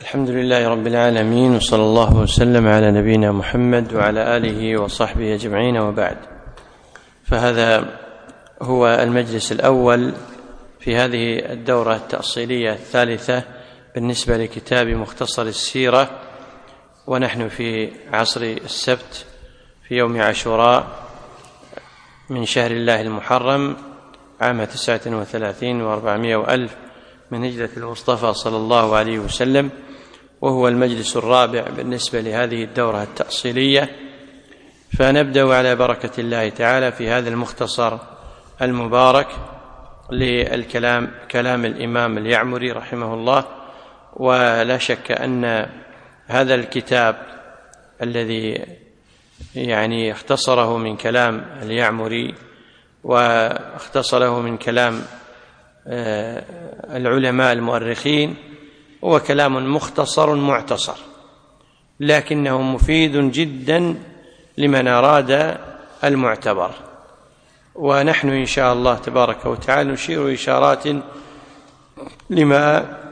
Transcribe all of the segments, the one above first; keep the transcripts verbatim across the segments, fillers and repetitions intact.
الحمد لله رب العالمين، وصلى الله وسلم على نبينا محمد وعلى آله وصحبه أجمعين، وبعد. فهذا هو المجلس الأول في هذه الدورة التأصيلية الثالثة بالنسبة لكتاب مختصر السيرة، ونحن في عصر السبت في يوم عاشوراء من شهر الله المحرم عام تسعة وثلاثين وأربعمائة وألف من هجرة المصطفى صلى الله عليه وسلم، وهو المجلس الرابع بالنسبة لهذه الدورة التأصيلية. فنبدأ على بركة الله تعالى في هذا المختصر المبارك للكلام كلام الإمام اليعمري رحمه الله. ولا شك أن هذا الكتاب الذي يعني اختصره من كلام اليعمري واختصره من كلام العلماء المؤرخين هو كلام مختصر معتصر، لكنه مفيد جدا لمن أراد المعتبر. ونحن إن شاء الله تبارك وتعالى نشير إشارات لما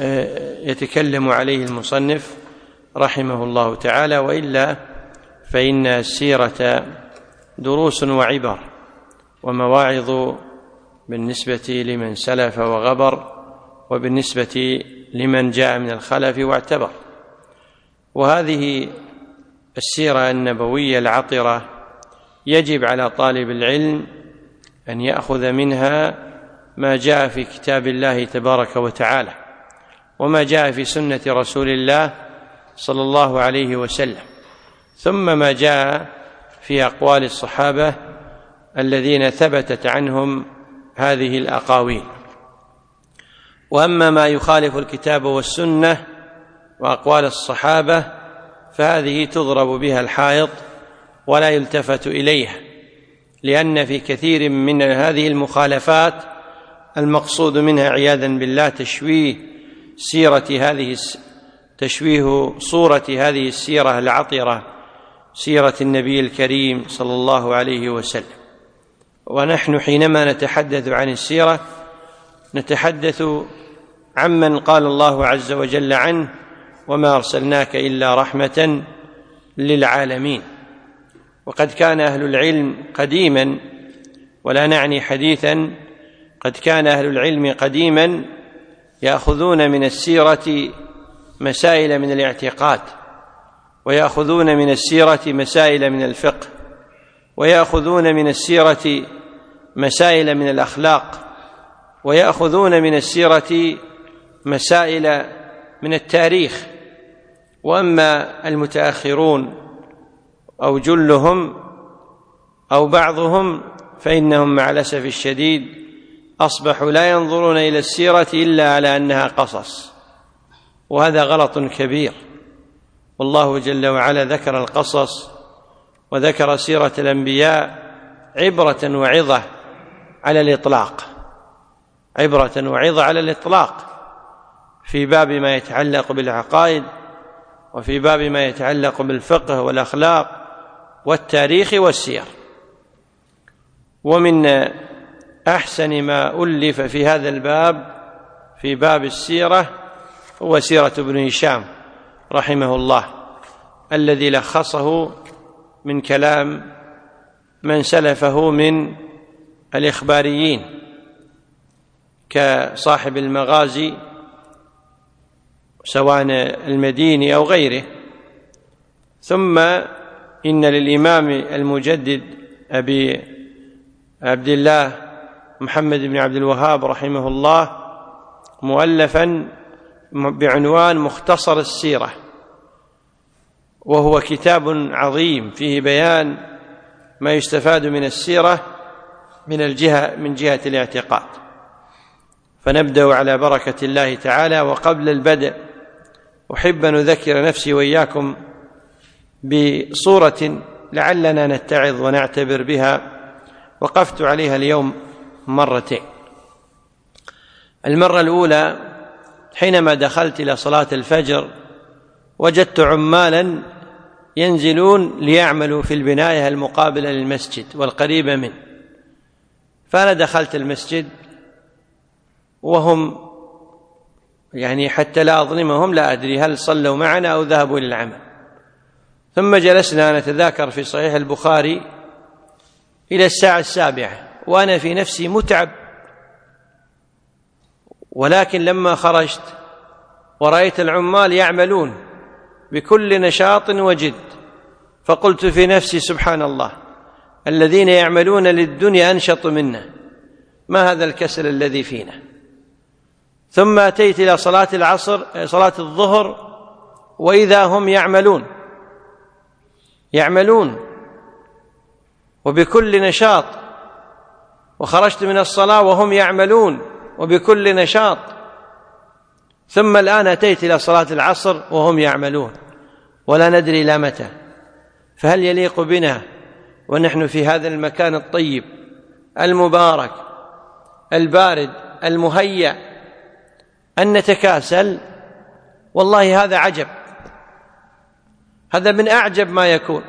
يتكلم عليه المصنف رحمه الله تعالى، وإلا فإن السيرة دروس وعبر ومواعظ بالنسبة لمن سلف وغبر، وبالنسبة لمن جاء من الخلف واعتبر. وهذه السيرة النبوية العطرة يجب على طالب العلم أن يأخذ منها ما جاء في كتاب الله تبارك وتعالى، وما جاء في سنة رسول الله صلى الله عليه وسلم، ثم ما جاء في أقوال الصحابة الذين ثبتت عنهم هذه الأقاويل. وأما ما يخالف الكتاب والسنة وأقوال الصحابة فهذه تضرب بها الحائط ولا يلتفت إليها، لأن في كثير من هذه المخالفات المقصود منها عياذا بالله تشويه سيرة هذه تشويه صورة هذه السيرة العطرة، سيرة النبي الكريم صلى الله عليه وسلم. ونحن حينما نتحدث عن السيرة نتحدث عمن قال الله عز وجل عنه: وما أرسلناك إلا رحمة للعالمين. وقد كان أهل العلم قديما، ولا نعني حديثا، قد كان أهل العلم قديما يأخذون من السيرة مسائل من الاعتقاد، ويأخذون من السيرة مسائل من الفقه، ويأخذون من السيرة مسائل من الأخلاق، ويأخذون من السيرة مسائل من التاريخ. وأما المتأخرون أو جلهم أو بعضهم فإنهم مع الأسف الشديد أصبحوا لا ينظرون إلى السيرة إلا على أنها قصص، وهذا غلط كبير. والله جل وعلا ذكر القصص وذكر سيرة الأنبياء عبرة وعظة على الإطلاق، عبرة وعظة على الإطلاق في باب ما يتعلق بالعقائد، وفي باب ما يتعلق بالفقه والأخلاق والتاريخ والسير. ومن أحسن ما ألف في هذا الباب في باب السيرة هو سيرة ابن هشام رحمه الله، الذي لخصه من كلام من سلفه من الإخباريين كصاحب المغازي سواء المديني أو غيره. ثم إن للإمام المجدد أبي عبد الله محمد بن عبد الوهاب رحمه الله مؤلفا بعنوان مختصر السيرة، وهو كتاب عظيم فيه بيان ما يستفاد من السيرة من الجهة من جهة الاعتقاد. فنبدأ على بركة الله تعالى. وقبل البدء أحب أن أذكر نفسي وإياكم بصورة لعلنا نتعظ ونعتبر بها، وقفت عليها اليوم مرتين. المرة الأولى حينما دخلت إلى صلاة الفجر وجدت عمالا ينزلون ليعملوا في البناية المقابلة للمسجد والقريبة منه، فأنا دخلت المسجد وهم يعني حتى لا أظلمهم لا أدري هل صلوا معنا أو ذهبوا إلى العمل. ثم جلسنا نتذاكر في صحيح البخاري إلى الساعة السابعة وأنا في نفسي متعب، ولكن لما خرجت ورأيت العمال يعملون بكل نشاط وجد فقلت في نفسي سبحان الله، الذين يعملون للدنيا أنشط منا، ما هذا الكسل الذي فينا. ثم أتيت إلى صلاة العصر صلاة الظهر وإذا هم يعملون يعملون وبكل نشاط، وخرجت من الصلاة وهم يعملون وبكل نشاط، ثم الآن أتيت إلى صلاة العصر وهم يعملون ولا ندري إلى متى. فهل يليق بنا ونحن في هذا المكان الطيب المبارك البارد المهيأ أن نتكاسل؟ والله هذا عجب، هذا من أعجب ما يكون.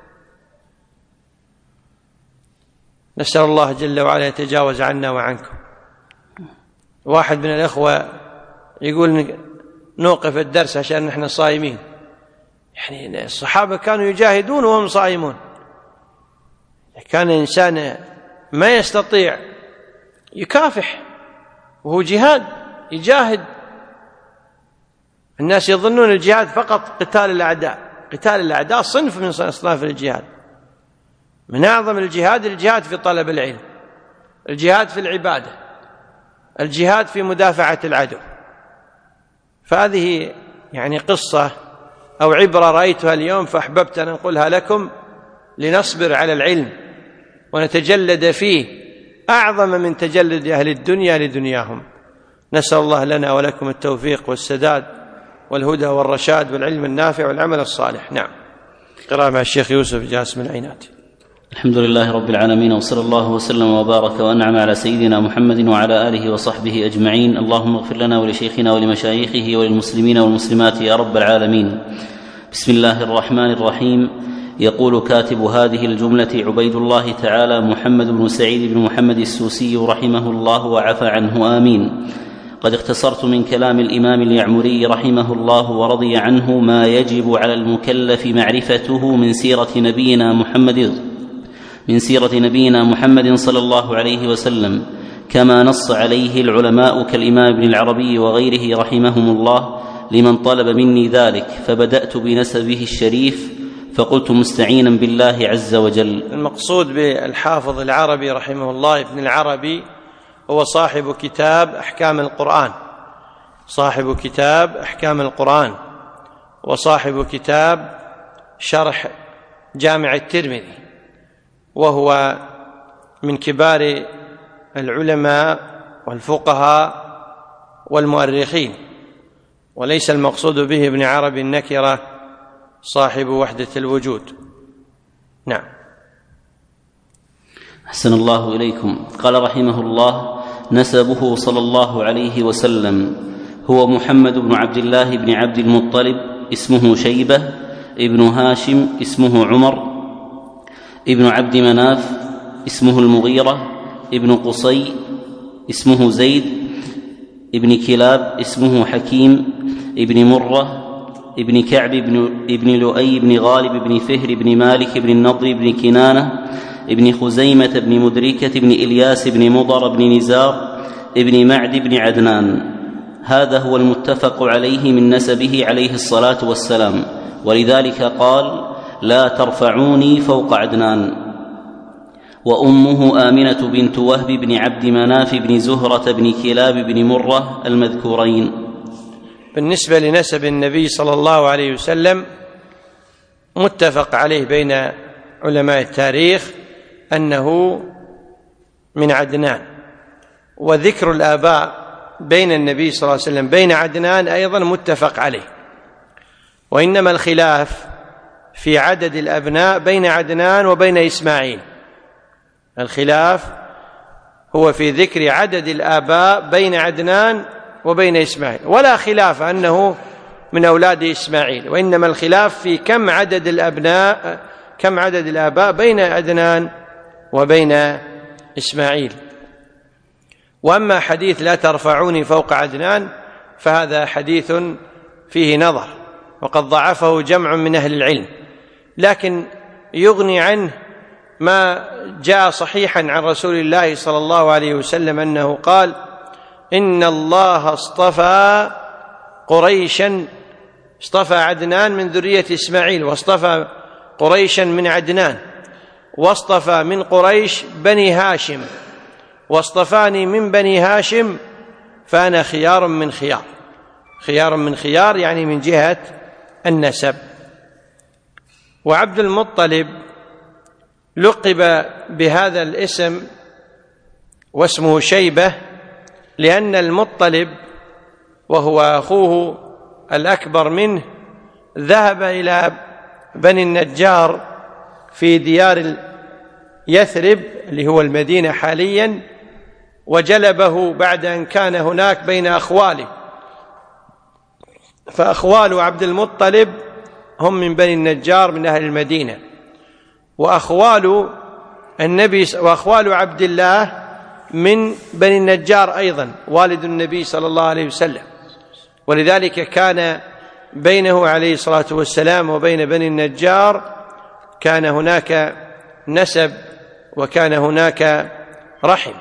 نسأل الله جل وعلا يتجاوز عنا وعنكم. واحد من الأخوة يقول نوقف الدرس عشان نحن صائمين. يعني الصحابة كانوا يجاهدون وهم صائمون. كان إنسان ما يستطيع يكافح وهو جهاد يجاهد. الناس يظنون الجهاد فقط قتال الأعداء، قتال الأعداء صنف من أصناف الجهاد. من أعظم الجهاد الجهاد في طلب العلم، الجهاد في العبادة، الجهاد في مدافعة العدو. فهذه يعني قصة أو عبرة رأيتها اليوم فأحببت أن أنقلها لكم لنصبر على العلم ونتجلد فيه أعظم من تجلد أهل الدنيا لدنياهم. نسأل الله لنا ولكم التوفيق والسداد والهدى والرشاد والعلم النافع والعمل الصالح. نعم، قراءة مع الشيخ يوسف جاسم العينات. الحمد لله رب العالمين، وصلى الله وسلم وبارك وأنعم على سيدنا محمد وعلى آله وصحبه أجمعين. اللهم اغفر لنا ولشيخنا ولمشايخه وللمسلمين والمسلمات يا رب العالمين. بسم الله الرحمن الرحيم. يقول كاتب هذه الجملة عبيد الله تعالى محمد بن سعيد بن محمد السوسي رحمه الله وعفى عنه آمين. قد اختصرت من كلام الإمام اليعمري رحمه الله ورضي عنه ما يجب على المكلف معرفته من سيرة نبينا محمد من سيرة نبينا محمد صلى الله عليه وسلم، كما نص عليه العلماء كالإمام ابن العربي وغيره رحمهم الله لمن طلب مني ذلك، فبدأت بنسبه الشريف فقلت مستعينا بالله عز وجل. المقصود بالحافظ العربي رحمه الله ابن العربي هو صاحب كتاب أحكام القرآن، صاحب كتاب أحكام القرآن وصاحب كتاب شرح جامع الترمذي، وهو من كبار العلماء والفقهاء والمؤرخين، وليس المقصود به ابن عربي النكرة صاحب وحدة الوجود. نعم. أحسن الله إليكم. قال رحمه الله: نسبه صلى الله عليه وسلم هو محمد بن عبد الله بن عبد المطلب اسمه شيبة، ابن هاشم اسمه عمر، ابن عبد مناف اسمه المغيرة، ابن قصي اسمه زيد، ابن كلاب اسمه حكيم، ابن مرة ابن كعب ابن, ابن لؤي بن غالب بن فهر بن مالك بن النضر بن كنانة ابن خزيمة بن مدركة بن إلياس بن مضر بن نزار ابن معد بن عدنان. هذا هو المتفق عليه من نسبه عليه الصلاة والسلام، ولذلك قال: لا ترفعوني فوق عدنان. وأمه آمنة بنت وهب بن عبد مناف بن زهرة بن كلاب بن مرة المذكورين. بالنسبة لنسب النبي صلى الله عليه وسلم متفق عليه بين علماء التاريخ أنه من عدنان، وذكر الآباء بين النبي صلى الله عليه وسلم بين عدنان أيضا متفق عليه، وإنما الخلاف في عدد الأبناء بين عدنان وبين إسماعيل. الخلاف هو في ذكر عدد الآباء بين عدنان وبين إسماعيل، ولا خلاف أنه من أولاد إسماعيل، وإنما الخلاف في كم عدد الأبناء كم عدد الآباء بين عدنان وبين إسماعيل. وأما حديث لا ترفعوني فوق عدنان فهذا حديث فيه نظر، وقد ضعفه جمع من أهل العلم، لكن يغني عنه ما جاء صحيحا عن رسول الله صلى الله عليه وسلم أنه قال: إن الله اصطفى قريشا، اصطفى عدنان من ذرية إسماعيل، واصطفى قريشا من عدنان، واصطفى من قريش بني هاشم، واصطفاني من بني هاشم، فأنا خيار من خيار. خيار من خيار يعني من جهة النسب. وعبد المطلب لقب بهذا الاسم واسمه شيبة، لأن المطلب وهو أخوه الأكبر منه ذهب إلى بني النجار في ديار يثرب اللي هو المدينة حاليا، وجلبه بعد أن كان هناك بين أخواله، فأخوال عبد المطلب هم من بني النجار من أهل المدينة، وأخوال النبي وأخوال عبد الله من بني النجار أيضا، والد النبي صلى الله عليه وسلم، ولذلك كان بينه عليه الصلاة والسلام وبين بني النجار كان هناك نسب وكان هناك رحم.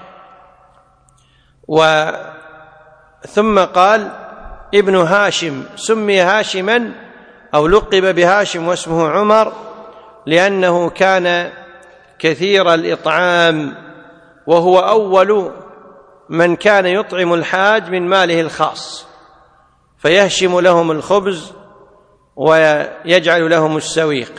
وثم قال: ابن هاشم، سمي هاشما أو لقب بهاشم واسمه عمر لأنه كان كثير الإطعام، وهو أول من كان يطعم الحاج من ماله الخاص، فيهشم لهم الخبز ويجعل لهم السويق.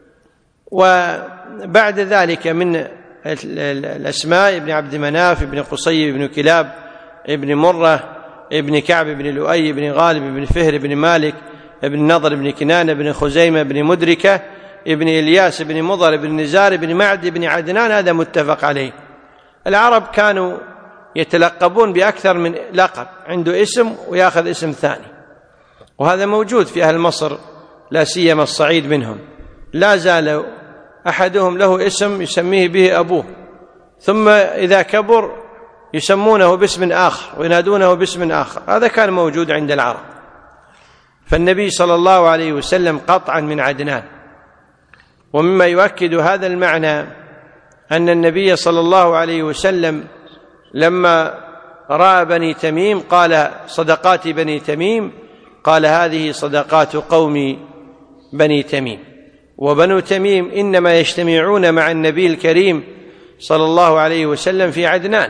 وبعد ذلك من الأسماء ابن عبد مناف، ابن قصي، ابن كلاب، ابن مرة، ابن كعب، ابن لؤي، ابن غالب، ابن فهر، ابن مالك، ابن نضر، ابن كنانة، ابن خزيمة، ابن مدركة، ابن إلياس، ابن مضر، ابن نزار، ابن معد، ابن عدنان. هذا متفق عليه. العرب كانوا يتلقبون بأكثر من لقب، عنده اسم ويأخذ اسم ثاني، وهذا موجود في أهل مصر لا سيما الصعيد منهم، لا زال أحدهم له اسم يسميه به أبوه، ثم إذا كبر يسمونه باسم آخر وينادونه باسم آخر. هذا كان موجود عند العرب. فالنبي صلى الله عليه وسلم قطعا من عدنان. ومما يؤكد هذا المعنى أن النبي صلى الله عليه وسلم لما رأى بني تميم قال: صدقات بني تميم، قال: هذه صدقات قوم بني تميم. وبنو تميم إنما يجتمعون مع النبي الكريم صلى الله عليه وسلم في عدنان.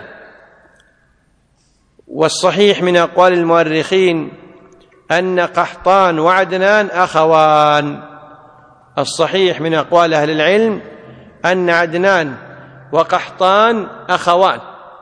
والصحيح من أقوال المؤرخين أن قحطان وعدنان أخوان. الصحيح من أقوال أهل العلم أن عدنان وقحطان أخوان.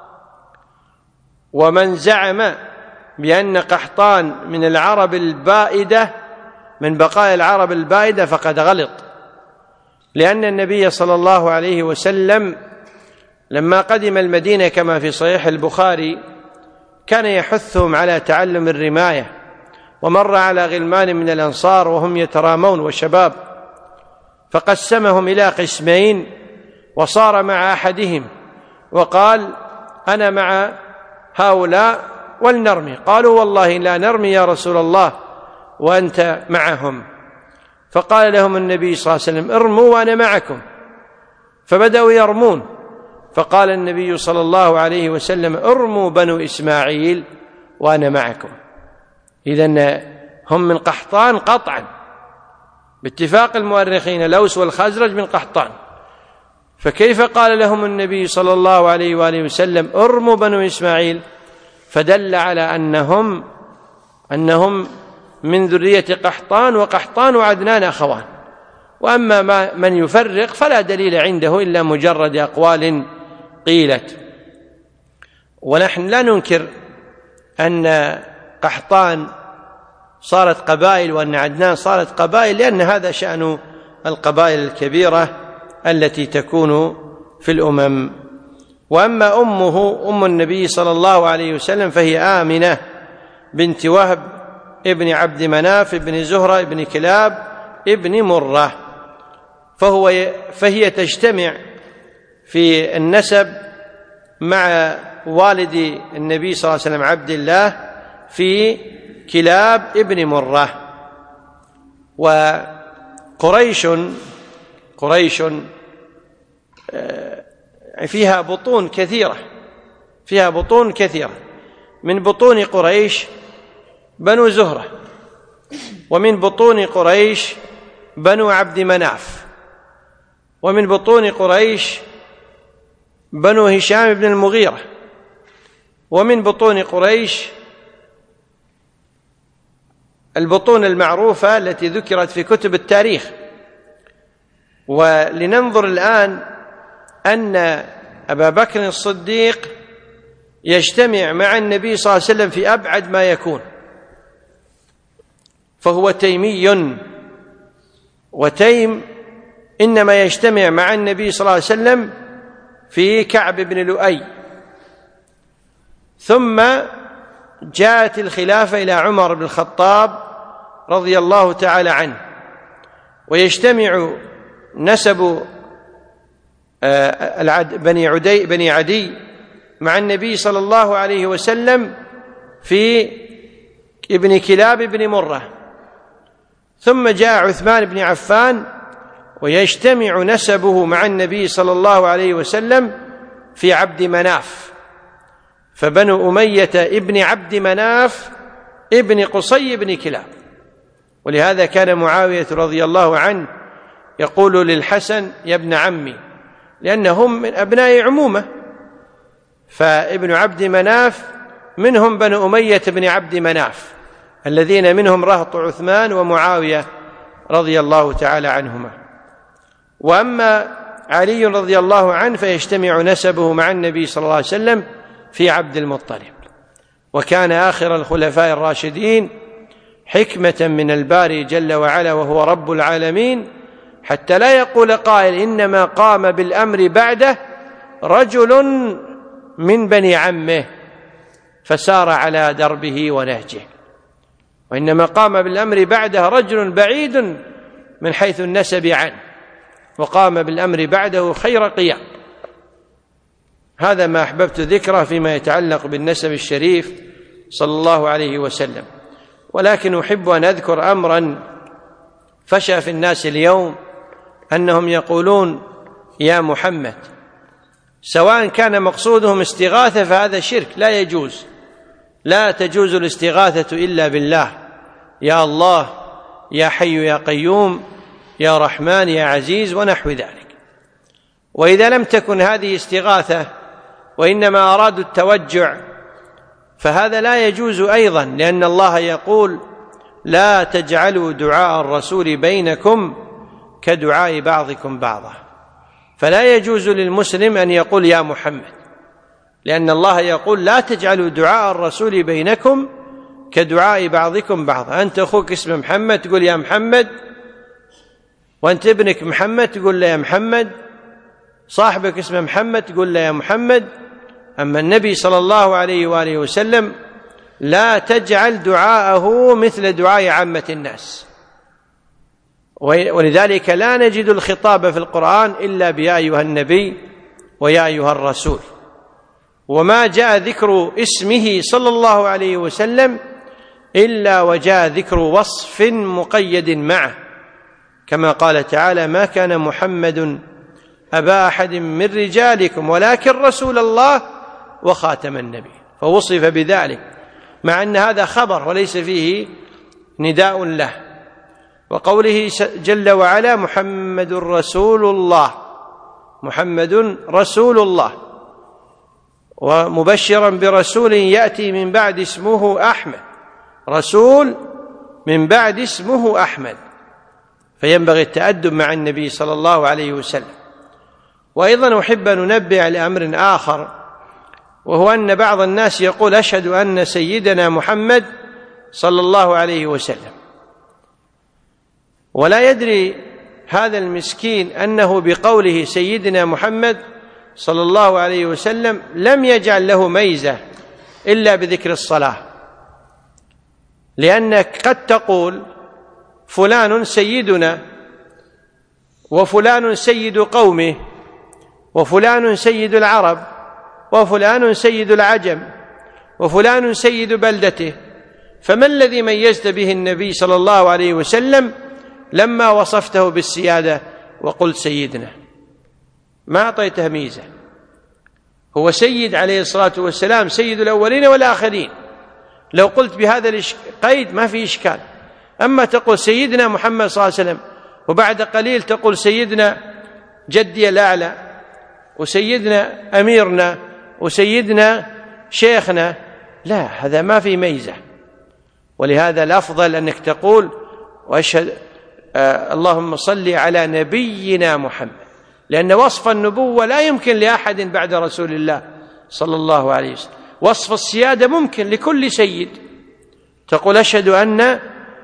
ومن زعم بأن قحطان من العرب البائدة، من بقايا العرب البائدة، فقد غلط، لأن النبي صلى الله عليه وسلم لما قدم المدينة كما في صحيح البخاري كان يحثهم على تعلم الرماية، ومر على غلمان من الأنصار وهم يترامون وشباب، فقسمهم إلى قسمين، وصار مع أحدهم وقال: أنا مع هؤلاء ولنرمي. قالوا: والله لا نرمي يا رسول الله وأنت معهم. فقال لهم النبي صلى الله عليه وسلم: ارموا وأنا معكم. فبدأوا يرمون، فقال النبي صلى الله عليه وسلم: ارموا بنو إسماعيل وأنا معكم. إذن هم من قحطان قطعا باتفاق المؤرخين، الأوس والخزرج من قحطان. فكيف قال لهم النبي صلى الله عليه وآله وسلم: ارموا بنو إسماعيل؟ فدل على أنهم أنهم من ذرية قحطان، وقحطان وعدنان أخوان. وأما ما من يفرق فلا دليل عنده إلا مجرد أقوال قيلت. ونحن لا ننكر أن قحطان صارت قبائل وأن عدنان صارت قبائل، لأن هذا شأن القبائل الكبيرة التي تكون في الأمم. وأما أمه أم النبي صلى الله عليه وسلم فهي آمنة بنت وهب ابن عبد مناف ابن زهرة ابن كلاب ابن مرة، فهو فهي تجتمع في النسب مع والد النبي صلى الله عليه وسلم عبد الله في كلاب ابن مرة. وقريش قريش فيها بطون كثيرة فيها بطون كثيرة من بطون قريش بنو زهرة، ومن بطون قريش بنو عبد مناف، ومن بطون قريش بنو هشام بن المغيرة، ومن بطون قريش البطون المعروفة التي ذكرت في كتب التاريخ. ولننظر الآن أن أبا بكر الصديق يجتمع مع النبي صلى الله عليه وسلم في أبعد ما يكون، فهو تيمي، وتيم إنما يجتمع مع النبي صلى الله عليه وسلم في كعب بن لؤي. ثم جاءت الخلافة إلى عمر بن الخطاب رضي الله تعالى عنه، ويجتمع نسب بني عدي بني عدي مع النبي صلى الله عليه وسلم في ابن كلاب بن مرة. ثم جاء عثمان بن عفان ويجتمع نسبه مع النبي صلى الله عليه وسلم في عبد مناف، فبنو أمية ابن عبد مناف ابن قصي بن كلاب. ولهذا كان معاوية رضي الله عنه يقول للحسن يا ابن عمي، لأنهم من أبناء عمومة، فابن عبد مناف منهم بنو أمية بن عبد مناف الذين منهم رهط عثمان ومعاوية رضي الله تعالى عنهما. وأما علي رضي الله عنه فيجتمع نسبه مع النبي صلى الله عليه وسلم في عبد المطلب. وكان آخر الخلفاء الراشدين حكمة من الباري جل وعلا وهو رب العالمين، حتى لا يقول قائل إنما قام بالأمر بعده رجل من بني عمه فسار على دربه ونهجه، وإنما قام بالأمر بعده رجل بعيد من حيث النسب عنه، وقام بالأمر بعده خير قيام. هذا ما أحببت ذكره فيما يتعلق بالنسب الشريف صلى الله عليه وسلم. ولكن أحب أن أذكر أمرا فشى في الناس اليوم، أنهم يقولون يا محمد، سواء كان مقصودهم استغاثة فهذا شرك لا يجوز، لا تجوز الاستغاثة إلا بالله، يا الله يا حي يا قيوم يا رحمن يا عزيز ونحو ذلك. وإذا لم تكن هذه استغاثة وإنما أرادوا التوجع فهذا لا يجوز أيضا، لأن الله يقول لا تجعلوا دعاء الرسول بينكم كدعاء بعضكم بعضا. فلا يجوز للمسلم أن يقول يا محمد، لأن الله يقول لا تجعلوا دعاء الرسول بينكم كدعاء بعضكم بعضا. أنت أخوك اسمه محمد تقول يا محمد، وأنت ابنك محمد تقول له يا محمد، صاحبك اسمه محمد تقول له يا محمد. أما النبي صلى الله عليه وآله وسلم لا تجعل دعاءه مثل دعاء عامة الناس، ولذلك لا نجد الخطاب في القرآن إلا بيا أيها النبي ويا أيها الرسول، وما جاء ذكر اسمه صلى الله عليه وسلم إلا وجاء ذكر وصف مقيد معه، كما قال تعالى ما كان محمد أبا أحد من رجالكم ولكن رسول الله وخاتم النبي، فوصف بذلك مع أن هذا خبر وليس فيه نداء له. وقوله جل وعلا محمد رسول الله، محمد رسول الله، ومبشرا برسول يأتي من بعد اسمه أحمد، رسول من بعد اسمه أحمد، فينبغي التأدب مع النبي صلى الله عليه وسلم. وأيضا أحب أن ننبه لأمر آخر، وهو أن بعض الناس يقول أشهد أن سيدنا محمد صلى الله عليه وسلم، ولا يدري هذا المسكين أنه بقوله سيدنا محمد صلى الله عليه وسلم لم يجعل له ميزة إلا بذكر الصلاة، لأنك قد تقول فلان سيدنا، وفلان سيد قومه، وفلان سيد العرب، وفلان سيد العجم، وفلان سيد بلدته، فما الذي ميزت به النبي صلى الله عليه وسلم لما وصفته بالسيادة وقلت سيدنا؟ ما أعطيته ميزة، هو سيد عليه الصلاة والسلام، سيد الأولين والآخرين. لو قلت بهذا القيد ما في إشكال. أما تقول سيدنا محمد صلى الله عليه وسلم وبعد قليل تقول سيدنا جدي الأعلى وسيدنا أميرنا وسيدنا شيخنا، لا، هذا ما في ميزة. ولهذا الأفضل أنك تقول وأشهد آه اللهم صل على نبينا محمد، لأن وصف النبوة لا يمكن لأحد بعد رسول الله صلى الله عليه وسلم. وصف السيادة ممكن لكل سيد، تقول أشهد أن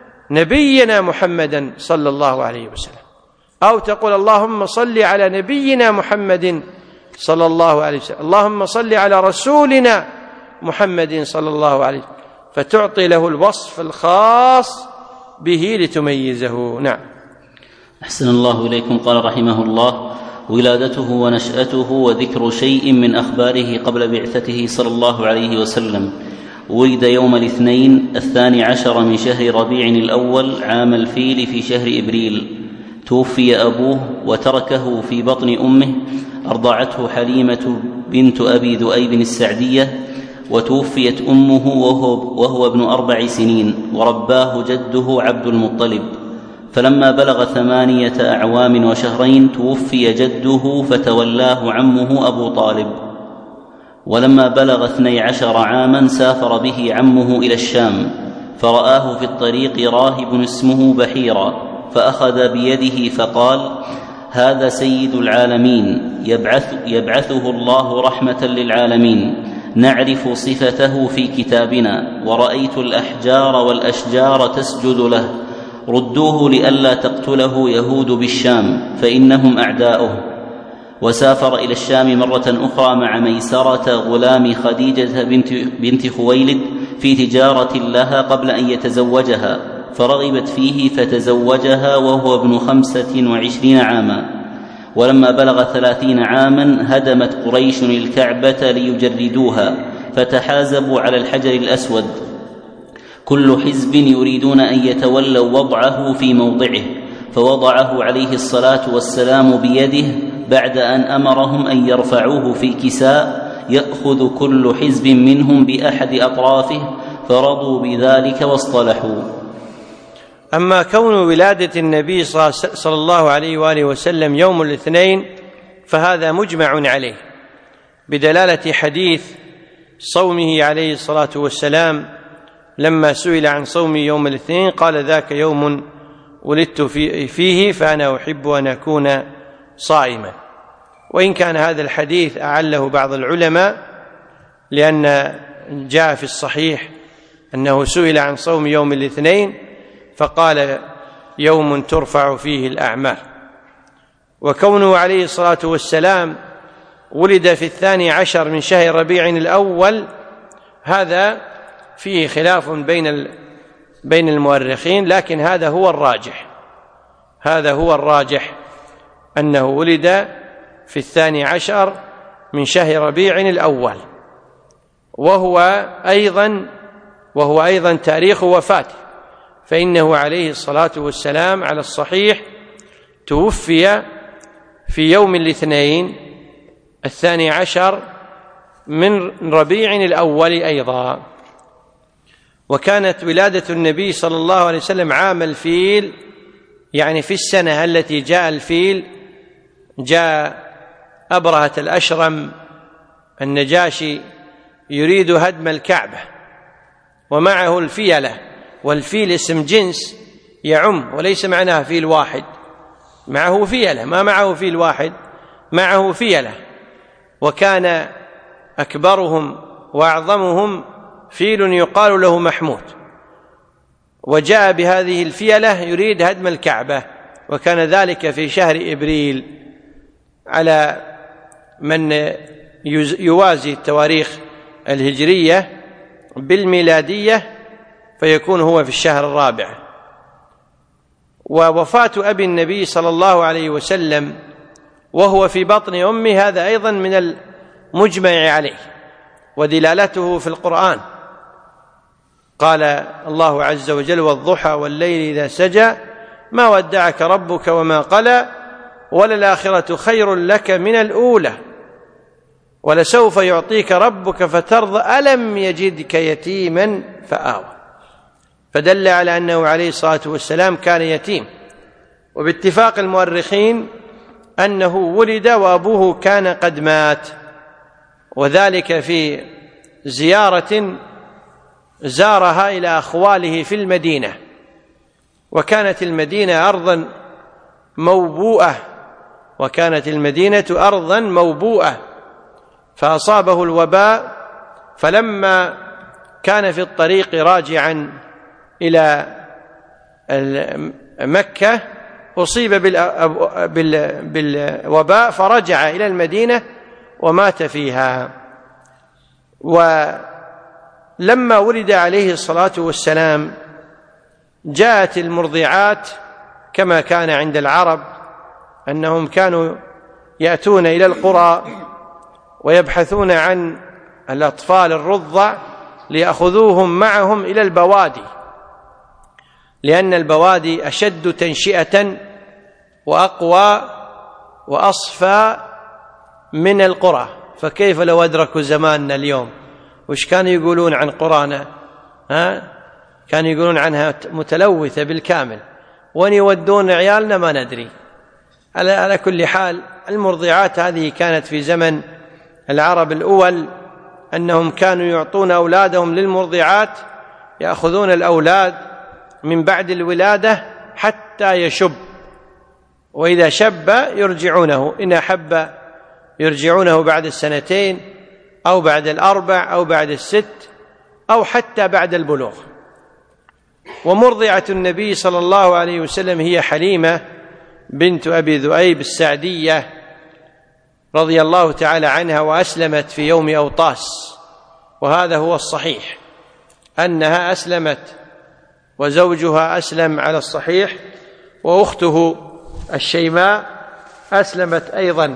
نبينا محمدا صلى الله عليه وسلم، أو تقول اللهم صل على نبينا محمد صلى الله عليه وسلم، اللهم صل على رسولنا محمد صلى الله عليه وسلم، فتعطي له الوصف الخاص به لتميزه. نعم. أحسن الله إليكم. قال رحمه الله: ولادته ونشأته وذكر شيء من أخباره قبل بعثته صلى الله عليه وسلم. ولد يوم الاثنين الثاني عشر من شهر ربيع الأول عام الفيل في شهر إبريل. توفي أبوه وتركه في بطن أمه، أرضعته حليمة بنت أبي ذؤيب السعدية، وتوفيت أمه وهو, وهو ابن أربع سنين، ورباه جده عبد المطلب. فلما بلغ ثمانية أعوام وشهرين توفي جده فتولاه عمه أبو طالب. ولما بلغ اثني عشر عاما سافر به عمه إلى الشام، فرآه في الطريق راهب اسمه بحيرا، فأخذ بيده فقال: هذا سيد العالمين يبعث يبعثه الله رحمة للعالمين، نعرف صفته في كتابنا، ورأيت الأحجار والأشجار تسجد له، ردوه لئلا تقتله يهود بالشام فإنهم أعداؤه. وسافر إلى الشام مرة أخرى مع ميسرة غلام خديجة بنت, بنت خويلد في تجارة لها قبل أن يتزوجها، فرغبت فيه فتزوجها وهو ابن خمسة وعشرين عاما. ولما بلغ ثلاثين عاما هدمت قريش الكعبة ليجردوها، فتحازبوا على الحجر الأسود، كل حزب يريدون أن يتولوا وضعه في موضعه، فوضعه عليه الصلاة والسلام بيده بعد أن أمرهم أن يرفعوه في كساء يأخذ كل حزب منهم بأحد أطرافه، فرضوا بذلك واصطلحوا. أما كون ولادة النبي صلى الله عليه وآله وسلم يوم الاثنين فهذا مجمع عليه بدلالة حديث صومه عليه الصلاة والسلام لما سئل عن صوم يوم الاثنين قال: ذاك يوم ولدت فيه فأنا أحب أن أكون صائما. وإن كان هذا الحديث أعله بعض العلماء، لأن جاء في الصحيح أنه سئل عن صوم يوم الاثنين فقال: يوم ترفع فيه الأعمال. وكونه عليه الصلاة والسلام ولد في الثاني عشر من شهر ربيع الأول هذا فيه خلاف بين بين المؤرخين، لكن هذا هو الراجح هذا هو الراجح أنه ولد في الثاني عشر من شهر ربيع الأول، وهو أيضا وهو أيضا تاريخ وفاته، فإنه عليه الصلاة والسلام على الصحيح توفي في يوم الاثنين الثاني عشر من ربيع الأول أيضا. وكانت ولادة النبي صلى الله عليه وسلم عام الفيل، يعني في السنة التي جاء الفيل جاء أبرهة الأشرم النجاشي يريد هدم الكعبة ومعه الفيلة، والفيل اسم جنس يعم وليس معناها فيل واحد، معه فيلة، ما معه فيل واحد، معه فيلة. وكان أكبرهم وأعظمهم فيل يقال له محمود، وجاء بهذه الفيلة يريد هدم الكعبة، وكان ذلك في شهر إبريل على من يوازي التواريخ الهجرية بالميلادية فيكون هو في الشهر الرابع. ووفاة أبي النبي صلى الله عليه وسلم وهو في بطن أمه هذا أيضا من المجمع عليه ودلالته في القرآن. قال الله عز وجل: والضحى والليل إذا سجى ما ودعك ربك وما قلى وللآخرة خير لك من الأولى ولسوف يعطيك ربك فترضى ألم يجدك يتيما فآوى. فدل على أنه عليه الصلاة والسلام كان يتيم، وباتفاق المؤرخين أنه ولد وأبوه كان قد مات، وذلك في زيارة زارها إلى أخواله في المدينة، وكانت المدينة أرضا موبوءة وكانت المدينة أرضا موبوءة فأصابه الوباء، فلما كان في الطريق راجعا إلى مكة أصيب بالوباء فرجع إلى المدينة ومات فيها. ولما ولد عليه الصلاة والسلام جاءت المرضعات كما كان عند العرب، أنهم كانوا يأتون إلى القرى ويبحثون عن الأطفال الرضع ليأخذوهم معهم إلى البوادي، لأن البوادي أشد تنشئة وأقوى وأصفى من القرى. فكيف لو أدركوا زماننا اليوم؟ وش كانوا يقولون عن قرانا؟ ها؟ كانوا يقولون عنها متلوثة بالكامل، وين يودون عيالنا ما ندري. على كل حال المرضعات هذه كانت في زمن العرب الأول، أنهم كانوا يعطون أولادهم للمرضعات، يأخذون الأولاد من بعد الولادة حتى يشب، وإذا شب يرجعونه، إن أحب يرجعونه بعد السنتين أو بعد الأربع أو بعد الست أو حتى بعد البلوغ. ومرضعة النبي صلى الله عليه وسلم هي حليمة بنت أبي ذؤيب السعدية رضي الله تعالى عنها، وأسلمت في يوم أوطاس، وهذا هو الصحيح أنها أسلمت وزوجها أسلم على الصحيح، وأخته الشيماء أسلمت أيضا.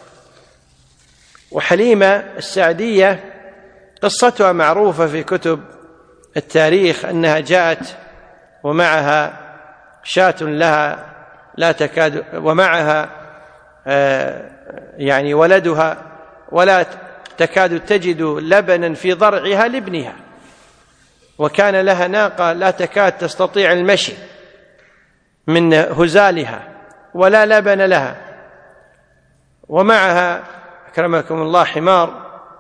وحليمة السعدية قصتها معروفة في كتب التاريخ، أنها جاءت ومعها شاة لها لا تكاد ومعها آه يعني ولدها ولا تكاد تجد لبنا في ضرعها لابنها، وكان لها ناقة لا تكاد تستطيع المشي من هزالها ولا لبن لها، ومعها أكرمكم الله حمار.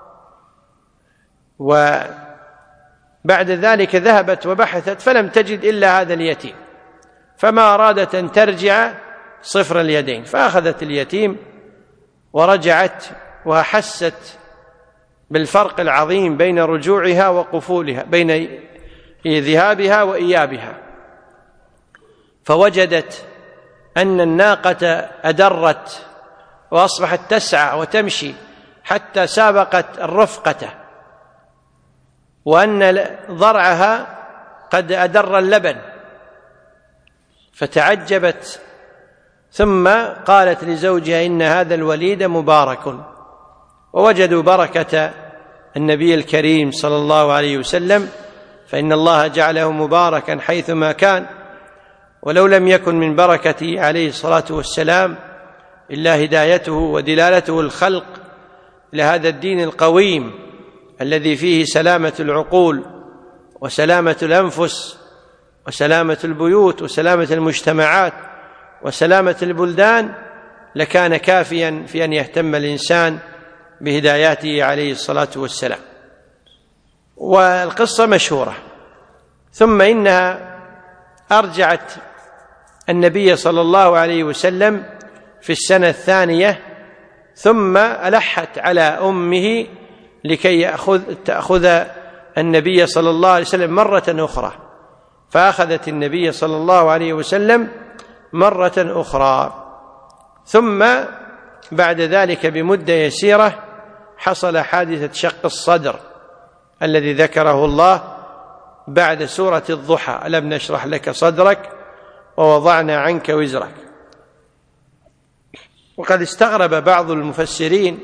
وبعد ذلك ذهبت وبحثت فلم تجد إلا هذا اليتيم، فما أرادت أن ترجع صفر اليدين، فأخذت اليتيم ورجعت، وحست بالفرق العظيم بين رجوعها وقفولها، بين ذهابها وإيابها، فوجدت أن الناقة أدرت وأصبحت تسعى وتمشي حتى سابقت الرفقة، وأن ضرعها قد أدر اللبن، فتعجبت، ثم قالت لزوجها: إن هذا الوليد مبارك. ووجدوا بركة النبي الكريم صلى الله عليه وسلم، فإن الله جعله مباركا حيثما كان، ولو لم يكن من بركته عليه الصلاة والسلام إلا هدايته ودلالته الخلق لهذا الدين القويم الذي فيه سلامة العقول وسلامة الأنفس وسلامة البيوت وسلامة المجتمعات وسلامة البلدان، لكان كافيا في أن يهتم الإنسان بهداياته عليه الصلاة والسلام. والقصة مشهورة. ثم إنها أرجعت النبي صلى الله عليه وسلم في السنة الثانية، ثم ألحت على أمه لكي يأخذ تأخذ النبي صلى الله عليه وسلم مرة أخرى، فأخذت النبي صلى الله عليه وسلم مرة أخرى. ثم بعد ذلك بمدة يسيرة حصل حادثة شق الصدر الذي ذكره الله بعد سورة الضحى: ألم نشرح لك صدرك ووضعنا عنك وزرك. وقد استغرب بعض المفسرين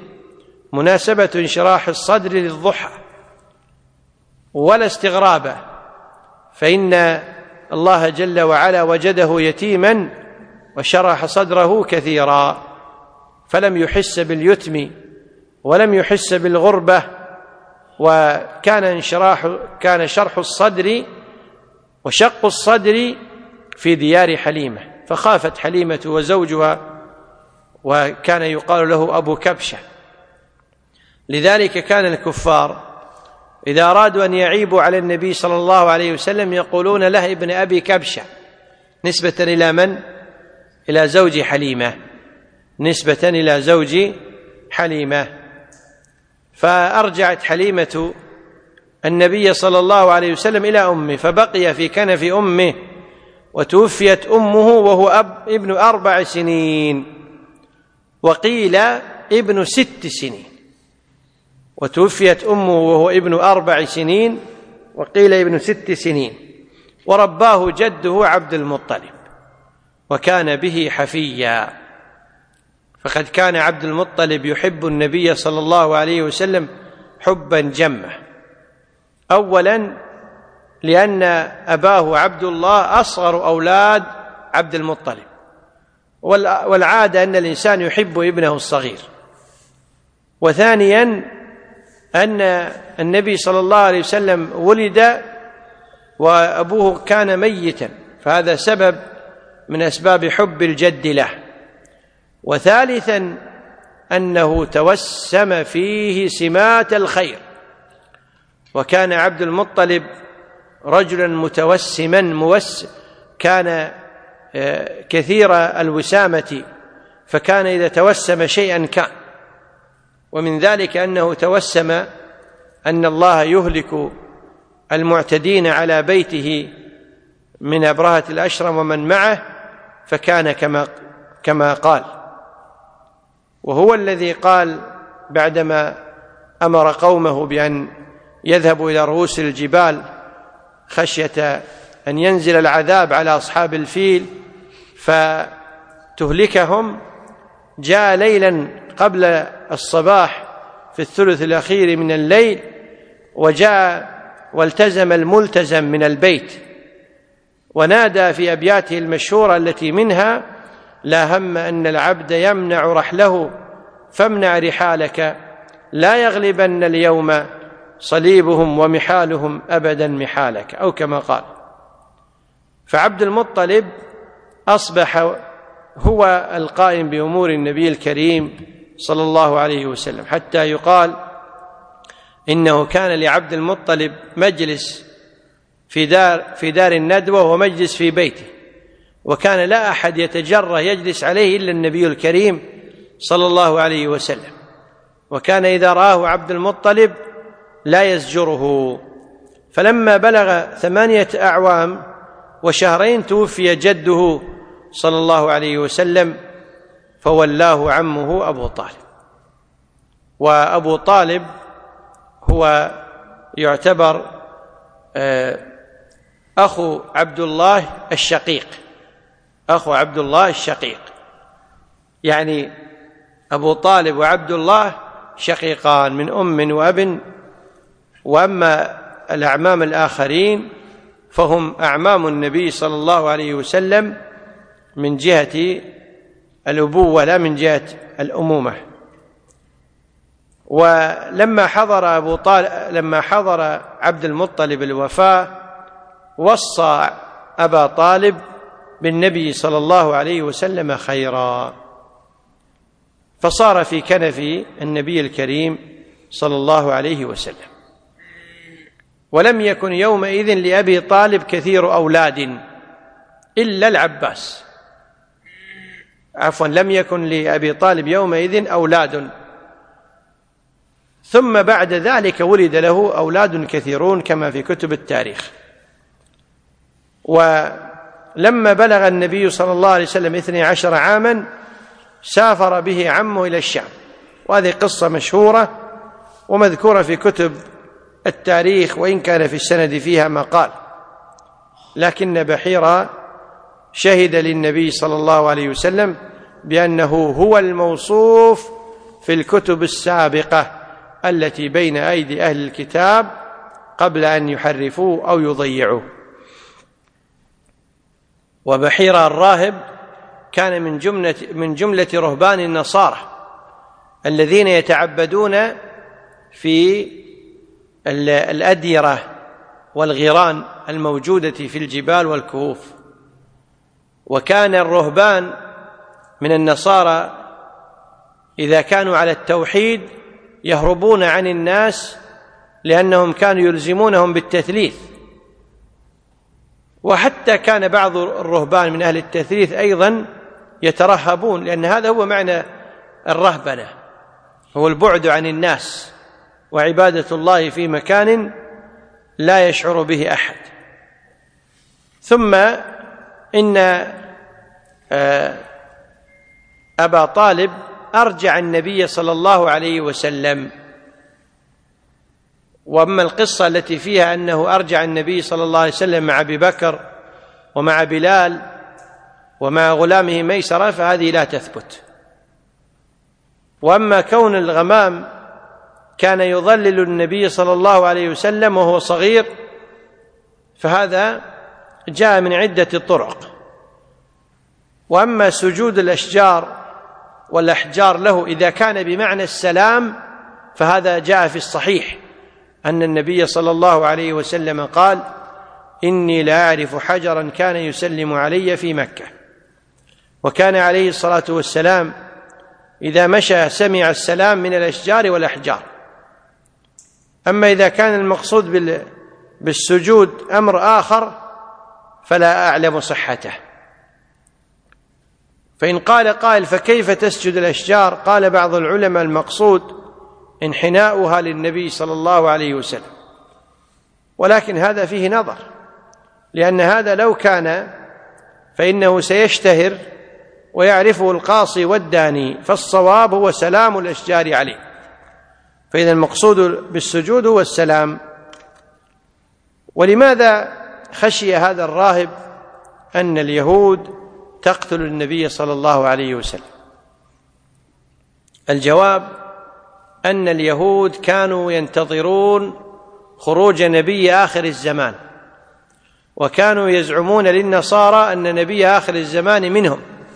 مناسبة انشراح الصدر للضحى، ولا استغرابه، فإن الله جل وعلا وجده يتيما وشرح صدره كثيرا، فلم يحس باليتم ولم يحس بالغربة، وكان انشراح كان شرح الصدر وشق الصدر في ديار حليمة، فخافت حليمة وزوجها، وكان يقال له أبو كبشة. لذلك كان الكفار إذا أرادوا أن يعيبوا على النبي صلى الله عليه وسلم يقولون له ابن أبي كبشة، نسبة إلى من؟ إلى زوج حليمة، نسبة إلى زوج حليمة. فأرجعت حليمة النبي صلى الله عليه وسلم إلى أمه، فبقي في كنف أمه، وتوفيت أمه وهو أب ابن أربع سنين، وقيل ابن ست سنين، وتوفيت أمه وهو ابن أربع سنين، وقيل ابن ست سنين، ورباه جده عبد المطلب، وكان به حفيا. فقد كان عبد المطلب يحب النبي صلى الله عليه وسلم حبا جما، أولا لأن أباه عبد الله أصغر أولاد عبد المطلب، والعادة أن الإنسان يحب ابنه الصغير، وثانيا أن النبي صلى الله عليه وسلم ولد وأبوه كان ميتا، فهذا سبب من أسباب حب الجد له، وثالثا أنه توسم فيه سمات الخير، وكان عبد المطلب رجلا متوسما موس كان كثير الوسامة، فكان إذا توسم شيئا كان، ومن ذلك أنه توسم أن الله يهلك المعتدين على بيته من أبرهة الأشرم ومن معه، فكان كما كما قال، وهو الذي قال بعدما أمر قومه بأن يذهبوا إلى رؤوس الجبال خشية أن ينزل العذاب على أصحاب الفيل فتهلكهم، جاء ليلا قبل الصباح في الثلث الأخير من الليل، وجاء والتزم الملتزم من البيت، ونادى في أبياته المشهورة التي منها: لا هم أن العبد يمنع رحله فامنع رحالك، لا يغلبن اليوم صليبهم ومحالهم أبدا محالك، أو كما قال. فعبد المطلب أصبح هو القائم بأمور النبي الكريم صلى الله عليه وسلم، حتى يقال إنه كان لعبد المطلب مجلس في دار, في دار الندوة ومجلس في بيته، وكان لا أحد يتجرأ يجلس عليه إلا النبي الكريم صلى الله عليه وسلم، وكان إذا رآه عبد المطلب لا يزجره. فلما بلغ ثمانية أعوام وشهرين توفي جده صلى الله عليه وسلم، فولاه عمه أبو طالب، وأبو طالب هو يعتبر أخو عبد الله الشقيق، أخو عبد الله الشقيق، يعني أبو طالب وعبد الله شقيقان من أم وأب، وأما الأعمام الآخرين فهم أعمام النبي صلى الله عليه وسلم من جهة الأبوة لا من جهة الأمومة. ولما حضر أبو طالب لما حضر عبد المطلب الوفاة وصى أبا طالب بالنبي صلى الله عليه وسلم خيرا، فصار في كنف النبي الكريم صلى الله عليه وسلم. ولم يكن يومئذ لأبي طالب كثير أولاد إلا العباس، عفوا لم يكن لأبي طالب يومئذ أولاد، ثم بعد ذلك ولد له أولاد كثيرون كما في كتب التاريخ. ولما بلغ النبي صلى الله عليه وسلم اثني عشر عاما سافر به عمه إلى الشام، وهذه قصة مشهورة ومذكورة في كتب التاريخ، وإن كان في السند فيها مقال، لكن بحيرة شهد للنبي صلى الله عليه وسلم بأنه هو الموصوف في الكتب السابقة التي بين أيدي أهل الكتاب قبل أن يحرفوه أو يضيعوه. وبحيرة الراهب كان من جملة من جملة رهبان النصارى الذين يتعبدون في الأديرة والغيران الموجودة في الجبال والكهوف. وكان الرهبان من النصارى إذا كانوا على التوحيد يهربون عن الناس لأنهم كانوا يلزمونهم بالتثليث، وحتى كان بعض الرهبان من أهل التثليث أيضا يترهبون، لأن هذا هو معنى الرهبنة، هو البعد عن الناس وعبادة الله في مكان لا يشعر به أحد. ثم إن أبا طالب أرجع النبي صلى الله عليه وسلم. وأما القصة التي فيها أنه أرجع النبي صلى الله عليه وسلم مع أبي بكر ومع بلال ومع غلامه ميسرة فهذه لا تثبت. وأما كون الغمام كان يظلل النبي صلى الله عليه وسلم وهو صغير فهذا جاء من عدة طرق. وأما سجود الأشجار والأحجار له إذا كان بمعنى السلام فهذا جاء في الصحيح أن النبي صلى الله عليه وسلم قال: إني لا أعرف حجرا كان يسلم علي في مكة. وكان عليه الصلاة والسلام إذا مشى سمع السلام من الأشجار والأحجار. أما إذا كان المقصود بالسجود أمر آخر فلا أعلم صحته. فإن قال قائل: فكيف تسجد الأشجار؟ قال بعض العلماء: المقصود انحناؤها للنبي صلى الله عليه وسلم، ولكن هذا فيه نظر، لأن هذا لو كان فإنه سيشتهر ويعرفه القاصي والداني، فالصواب هو سلام الأشجار عليه. فإذا المقصود بالسجود هو السلام. ولماذا خشي هذا الراهب أن اليهود تقتل النبي صلى الله عليه وسلم؟ الجواب أن اليهود كانوا ينتظرون خروج نبي آخر الزمان، وكانوا يزعمون للنصارى أن نبي آخر الزمان منهم.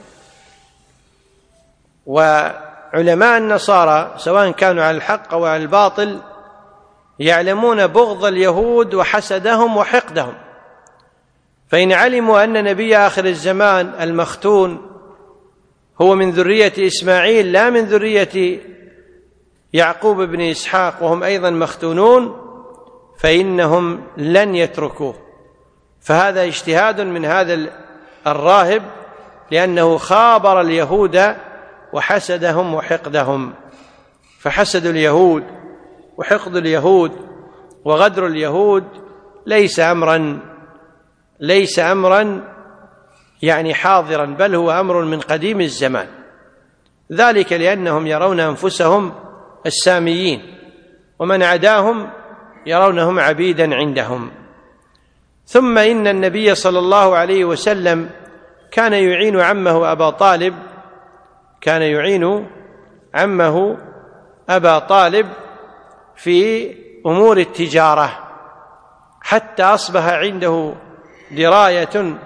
وعلماء النصارى سواء كانوا على الحق أو على الباطل يعلمون بغض اليهود وحسدهم وحقدهم، فإن علموا أن نبي آخر الزمان المختون هو من ذرية إسماعيل لا من ذرية يعقوب بن إسحاق وهم أيضا مختونون فإنهم لن يتركوه. فهذا اجتهاد من هذا الراهب، لأنه خابر اليهود وحسدهم وحقدهم. فحسد اليهود وحقد اليهود وغدر اليهود ليس أمرا ليس أمرا يعني حاضرا، بل هو أمر من قديم الزمان، ذلك لأنهم يرون أنفسهم الساميين، ومن عداهم يرونهم عبيدا عندهم. ثم إن النبي صلى الله عليه وسلم كان يعين عمه أبا طالب كان يعين عمه أبا طالب في أمور التجارة، حتى أصبح عنده دراية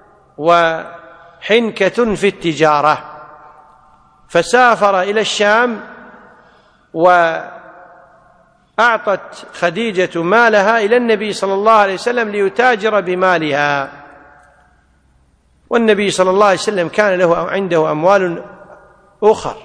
وحنكة في التجارة. فسافر إلى الشام وأعطت خديجة مالها إلى النبي صلى الله عليه وسلم ليتاجر بمالها. والنبي صلى الله عليه وسلم كان له عنده أموال أخر،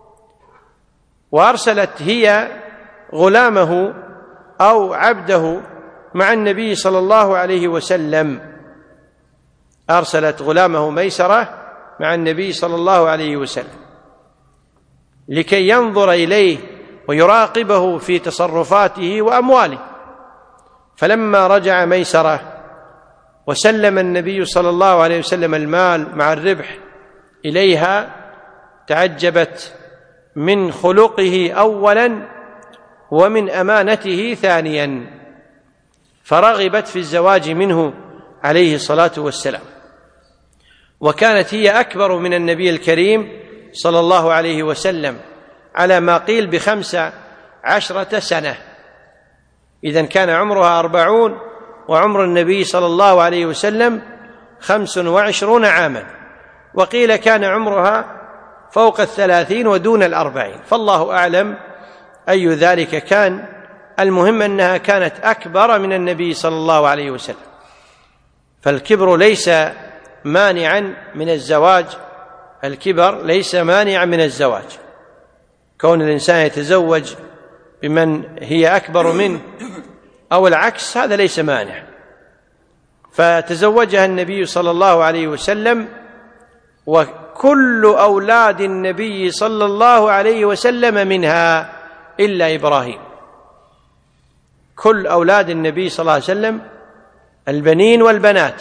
وأرسلت هي غلامه أو عبده مع النبي صلى الله عليه وسلم، أرسلت غلامه ميسرة مع النبي صلى الله عليه وسلم لكي ينظر إليه ويراقبه في تصرفاته وأمواله. فلما رجع ميسرة وسلم النبي صلى الله عليه وسلم المال مع الربح إليها، تعجبت من خلقه أولا ومن أمانته ثانيا، فرغبت في الزواج منه عليه الصلاة والسلام. وكانت هي أكبر من النبي الكريم صلى الله عليه وسلم على ما قيل بخمس عشرة سنة، إذن كان عمرها أربعون وعمر النبي صلى الله عليه وسلم خمس وعشرون عاما، وقيل كان عمرها فوق الثلاثين ودون الأربعين، فالله أعلم أي ذلك كان. المهم أنها كانت أكبر من النبي صلى الله عليه وسلم. فالكبر ليس مانعا من الزواج، الكبر ليس مانعا من الزواج. كون الإنسان يتزوج بمن هي أكبر منه أو العكس هذا ليس مانع. فتزوجها النبي صلى الله عليه وسلم، وكل أولاد النبي صلى الله عليه وسلم منها إلا إبراهيم. كل أولاد النبي صلى الله عليه وسلم البنين والبنات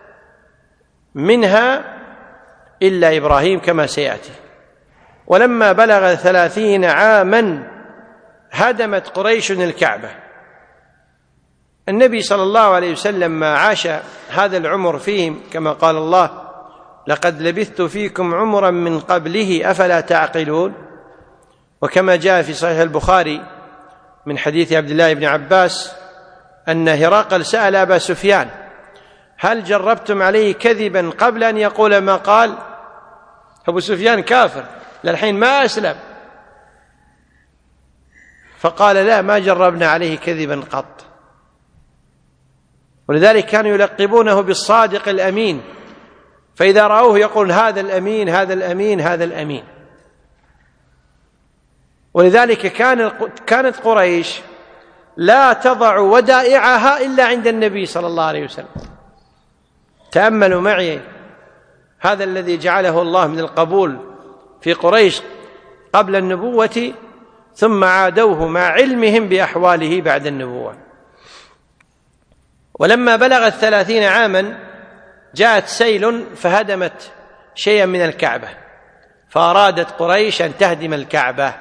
منها إلا إبراهيم كما سيأتي. ولما بلغ ثلاثين عاما هدمت قريش الكعبة. النبي صلى الله عليه وسلم ما عاش هذا العمر فيهم، كما قال الله: لقد لبثت فيكم عمرا من قبله أفلا تعقلون. وكما جاء في صحيح البخاري من حديث عبد الله بن عباس أن هرقل سأل أبا سفيان: هل جربتم عليه كذبا قبل أن يقول ما قال؟ أبو سفيان كافر للحين ما أسلم، فقال: لا، ما جربنا عليه كذبا قط. ولذلك كانوا يلقبونه بالصادق الأمين، فإذا رأوه يقول: هذا الأمين هذا الأمين هذا الأمين. ولذلك كان كانت قريش لا تضع ودائعها إلا عند النبي صلى الله عليه وسلم. تأملوا معي هذا الذي جعله الله من القبول في قريش قبل النبوة، ثم عادوه مع علمهم بأحواله بعد النبوة. ولما بلغ الثلاثين عاما جاءت سيل فهدمت شيئا من الكعبة، فأرادت قريش أن تهدم الكعبة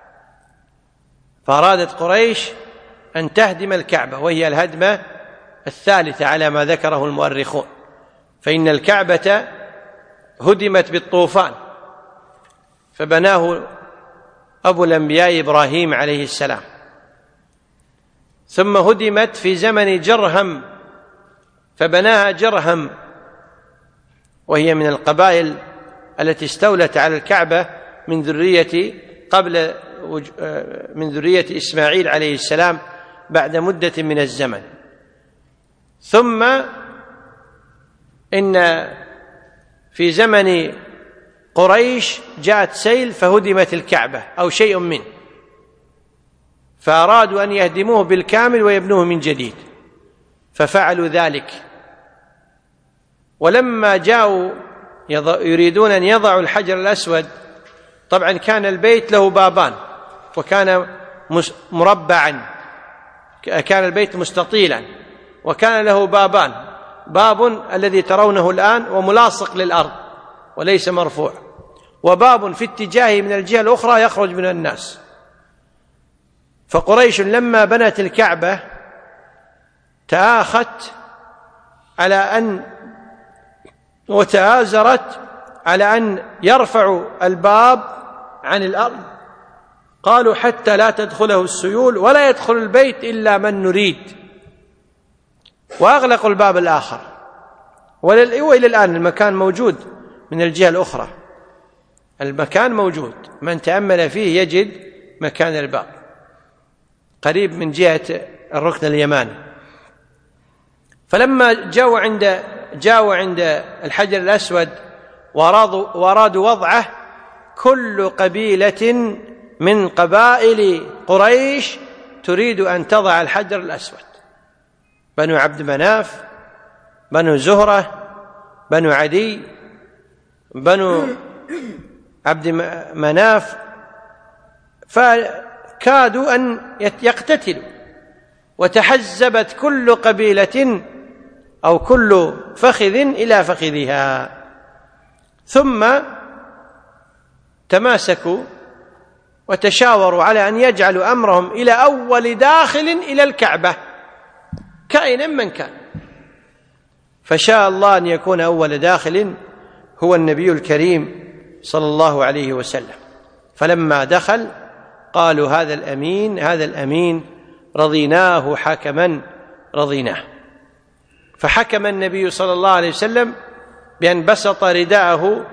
فأرادت قريش أن تهدم الكعبة وهي الهدمة الثالثة على ما ذكره المؤرخون، فإن الكعبة هدمت بالطوفان، فبناه أبو الأنبياء إبراهيم عليه السلام، ثم هدمت في زمن جرهم فبناها جرهم، وهي من القبائل التي استولت على الكعبة من ذرية قبل من ذرية إسماعيل عليه السلام بعد مدة من الزمن. ثم إن في زمن قريش جاءت سيل فهدمت الكعبة أو شيء منه، فأرادوا أن يهدموه بالكامل ويبنوه من جديد، ففعلوا ذلك. ولما جاءوا يريدون أن يضعوا الحجر الأسود، طبعا كان البيت له بابان وكان مربعا، كان البيت مستطيلا وكان له بابان، باب الذي ترونه الآن وملاصق للأرض وليس مرفوع، وباب في اتجاهه من الجهة الأخرى يخرج من الناس. فقريش لما بنت الكعبة تآخت على أن وتآزرت على أن يرفعوا الباب عن الأرض، قالوا: حتى لا تدخله السيول ولا يدخل البيت إلا من نريد، وأغلقوا الباب الآخر. وإلى الآن المكان موجود من الجهة الأخرى، المكان موجود، من تأمل فيه يجد مكان الباب قريب من جهة الركن اليماني. فلما جاءوا عند جاءوا عند الحجر الأسود وأرادوا, وأرادوا وضعه، كل قبيلة من قبائل قريش تريد أن تضع الحجر الأسود، بنو عبد مناف، بنو زهرة، بنو عدي، بنو عبد مناف، فكادوا أن يقتتلوا، وتحزبت كل قبيلة أو كل فخذ إلى فخذها، ثم تماسكوا وتشاوروا على أن يجعلوا أمرهم إلى أول داخل إلى الكعبة كائنا من كان، فشاء الله أن يكون أول داخل هو النبي الكريم صلى الله عليه وسلم. فلما دخل قالوا: هذا الأمين هذا الأمين رضيناه حكما رضيناه. فحكم النبي صلى الله عليه وسلم بأن بسط رداءه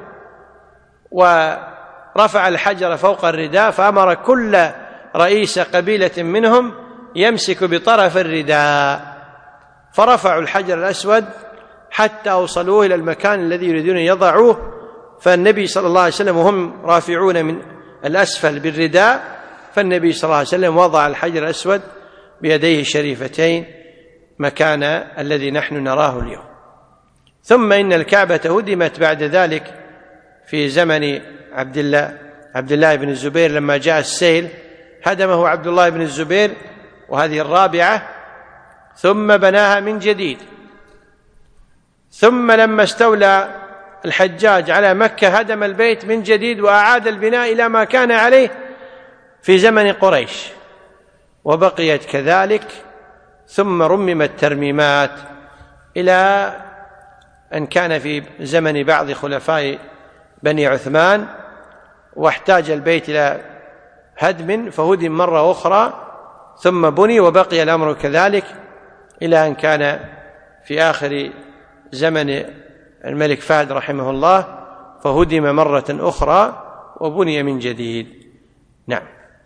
ورفع الحجر فوق الرداء، فأمر كل رئيس قبيلة منهم يمسك بطرف الرداء، فرفعوا الحجر الأسود حتى أوصلوه إلى المكان الذي يريدون يضعوه. فالنبي صلى الله عليه وسلم وهم رافعون من الأسفل بالرداء، فالنبي صلى الله عليه وسلم وضع الحجر الأسود بيديه الشريفتين مكان الذي نحن نراه اليوم. ثم إن الكعبة هدمت بعد ذلك في زمن عبد الله عبد الله بن الزبير، لما جاء السيل هدمه عبد الله بن الزبير، وهذه الرابعة، ثم بناها من جديد. ثم لما استولى الحجاج على مكة هدم البيت من جديد وأعاد البناء إلى ما كان عليه في زمن قريش، وبقيت كذلك، ثم رممت ترميمات إلى أن كان في زمن بعض خلفاء بني عثمان واحتاج البيت إلى هدم فهدم مرة أخرى، ثم بني، وبقي الأمر كذلك إلى أن كان في آخر زمن الملك فهد رحمه الله فهدم مرة أخرى وبني من جديد. نعم.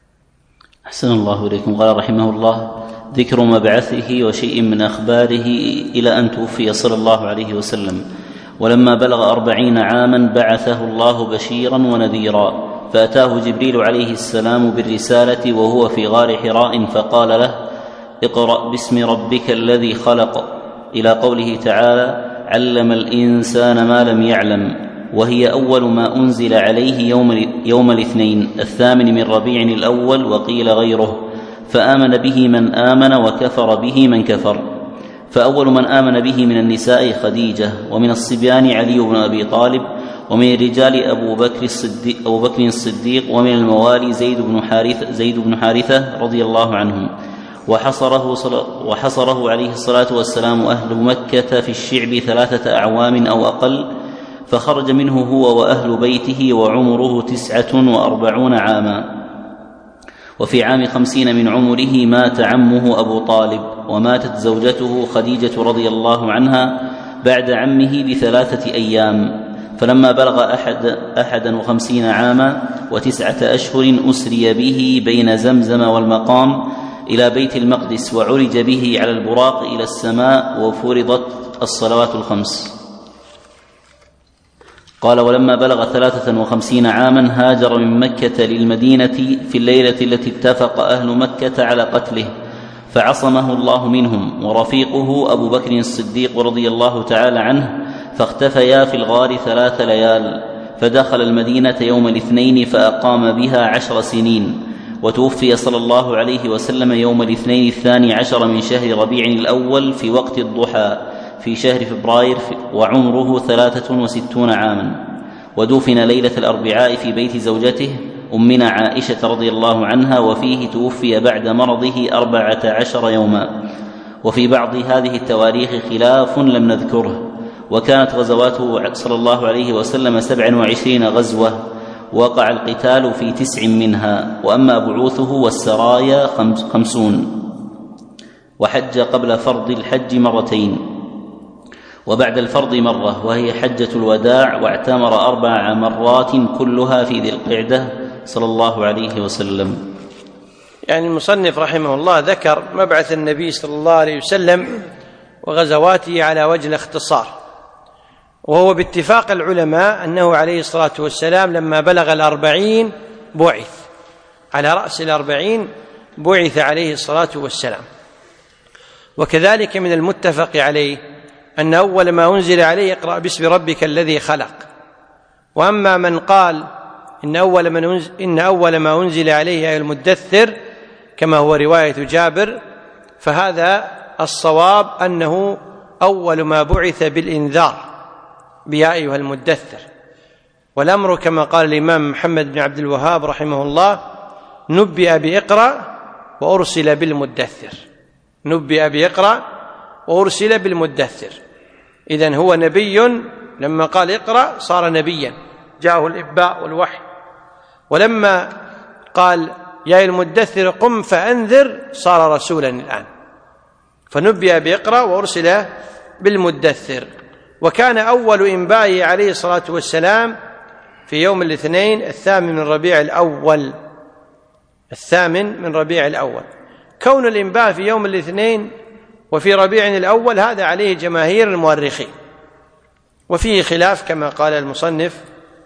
أحسن الله إليكم. قال رحمه الله: ذكر مبعثه وشيء من أخباره إلى أن توفي صلى الله عليه وسلم. ولما بلغ أربعين عاما بعثه الله بشيرا ونذيرا، فأتاه جبريل عليه السلام بالرسالة وهو في غار حراء فقال له: اقرأ باسم ربك الذي خلق، إلى قوله تعالى: علم الإنسان ما لم يعلم، وهي أول ما أنزل عليه يوم, يوم الاثنين الثامن من ربيع الأول، وقيل غيره، فآمن به من آمن وكفر به من كفر. فأول من آمن به من النساء خديجة، ومن الصبيان علي بن أبي طالب، ومن الرجال أبو بكر الصديق, أبو بكر الصديق ومن الموالي زيد بن حارثة, زيد بن حارثة رضي الله عنهم. وحصره, وحصره عليه الصلاة والسلام أهل مكة في الشعب ثلاثة أعوام أو أقل، فخرج منه هو وأهل بيته وعمره تسعة وأربعون عاما. وفي عام خمسين من عمره مات عمه أبو طالب، وماتت زوجته خديجة رضي الله عنها بعد عمه بثلاثة أيام. فلما بلغ أحد أحدا وخمسين عاما وتسعة أشهر أسري به بين زمزم والمقام إلى بيت المقدس، وعرج به على البراق إلى السماء، وفرضت الصلوات الخمس. قال: ولما بلغ ثلاثة وخمسين عاما هاجر من مكة للمدينة في الليلة التي اتفق أهل مكة على قتله، فعصمه الله منهم، ورفيقه أبو بكر الصديق رضي الله تعالى عنه، فاختفيا في الغار ثلاث ليال، فدخل المدينة يوم الاثنين فأقام بها عشر سنين. وتوفي صلى الله عليه وسلم يوم الاثنين الثاني عشر من شهر ربيع الأول في وقت الضحى في شهر فبراير، وعمره ثلاثة وستون عاما. ودفن ليلة الأربعاء في بيت زوجته أمنا عائشة رضي الله عنها، وفيه توفي بعد مرضه أربعة عشر يوما. وفي بعض هذه التواريخ خلاف لم نذكره. وكانت غزواته صلى الله عليه وسلم سبع وعشرين غزوة، وقع القتال في تسع منها، وأما بعوثه والسرايا خمسون. وحج قبل فرض الحج مرتين، وبعد الفرض مرة، وهي حجة الوداع، واعتمر أربع مرات كلها في ذي القعدة صلى الله عليه وسلم. يعني المصنف رحمه الله ذكر مبعث النبي صلى الله عليه وسلم وغزواته على وجه الاختصار، وهو باتفاق العلماء أنه عليه الصلاة والسلام لما بلغ الأربعين بعث، على رأس الأربعين بعث عليه الصلاة والسلام. وكذلك من المتفق عليه أن أول ما أنزل عليه اقرأ باسم ربك الذي خلق. وأما من قال إن أول, من أنزل إن أول ما أنزل عليه أي المدثر كما هو رواية جابر، فهذا الصواب أنه أول ما بعث بالإنذار بيا أيها المدثر. والأمر كما قال الإمام محمد بن عبد الوهاب رحمه الله: نبئ بإقرأ وأرسل بالمدثر. نبئ بإقرأ وأرسل بالمدثر. إذن هو نبي، لما قال اقرأ صار نبيا، جاءه الإباء والوحي. ولما قال يا المدثر قم فأنذر صار رسولا الآن. فنبئ بإقرأ وأرسل بالمدثر. وكان أول إنبائه عليه الصلاة والسلام في يوم الاثنين الثامن من ربيع الأول الثامن من ربيع الأول. كون الإنباء في يوم الاثنين وفي ربيع الأول هذا عليه جماهير المؤرخين، وفيه خلاف كما قال المصنف.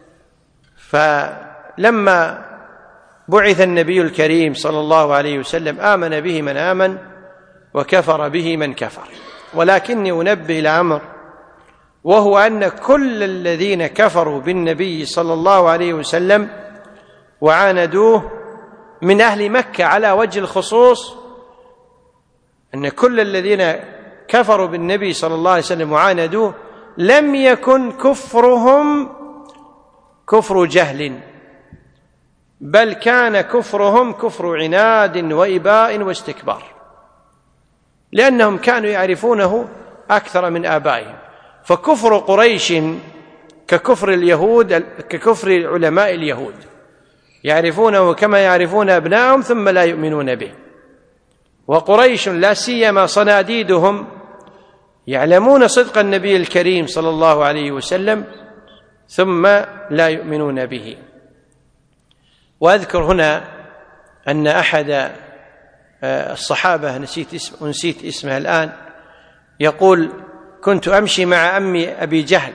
فلما بعث النبي الكريم صلى الله عليه وسلم آمن به من آمن وكفر به من كفر، ولكني أنبه إلى أمر، وهو أن كل الذين كفروا بالنبي صلى الله عليه وسلم وعاندوه من أهل مكة على وجه الخصوص، أن كل الذين كفروا بالنبي صلى الله عليه وسلم وعاندوه لم يكن كفرهم كفر جهل، بل كان كفرهم كفر عناد وإباء واستكبار، لأنهم كانوا يعرفونه أكثر من آبائهم. فكفر قريش ككفر اليهود ككفر علماء اليهود، يعرفونه كما يعرفون أبنائهم ثم لا يؤمنون به. وقريش لا سيما صناديدهم يعلمون صدق النبي الكريم صلى الله عليه وسلم ثم لا يؤمنون به. وأذكر هنا أن أحد الصحابة نسيت اسم ونسيت اسمه الآن يقول: كنت أمشي مع أمي أبي جهل،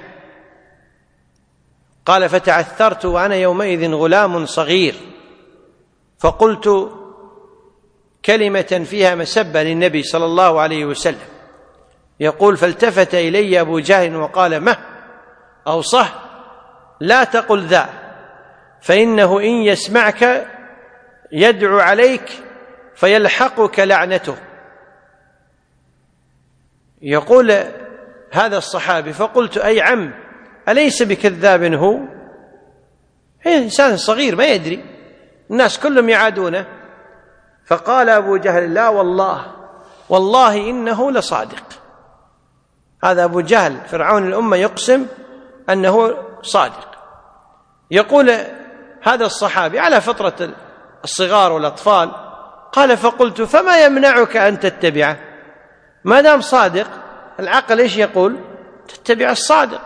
قال: فتعثرت وأنا يومئذ غلام صغير، فقلت كلمة فيها مسبة للنبي صلى الله عليه وسلم. يقول: فالتفت إلي أبو جهل وقال: مه أوصه، لا تقل ذا، فإنه إن يسمعك يدعو عليك فيلحقك لعنته. يقول هذا الصحابي: فقلت: أي عم، أليس بكذاب هو؟ هي إنسان صغير ما يدري، الناس كلهم يعادونه. فقال أبو جهل: لا والله والله إنه لصادق. هذا أبو جهل فرعون الأمة يقسم أنه صادق. يقول هذا الصحابي على فطرة الصغار والأطفال، قال: فقلت: فما يمنعك أن تتبعه؟ ما دام صادق، العقل إيش يقول؟ تتبع الصادق.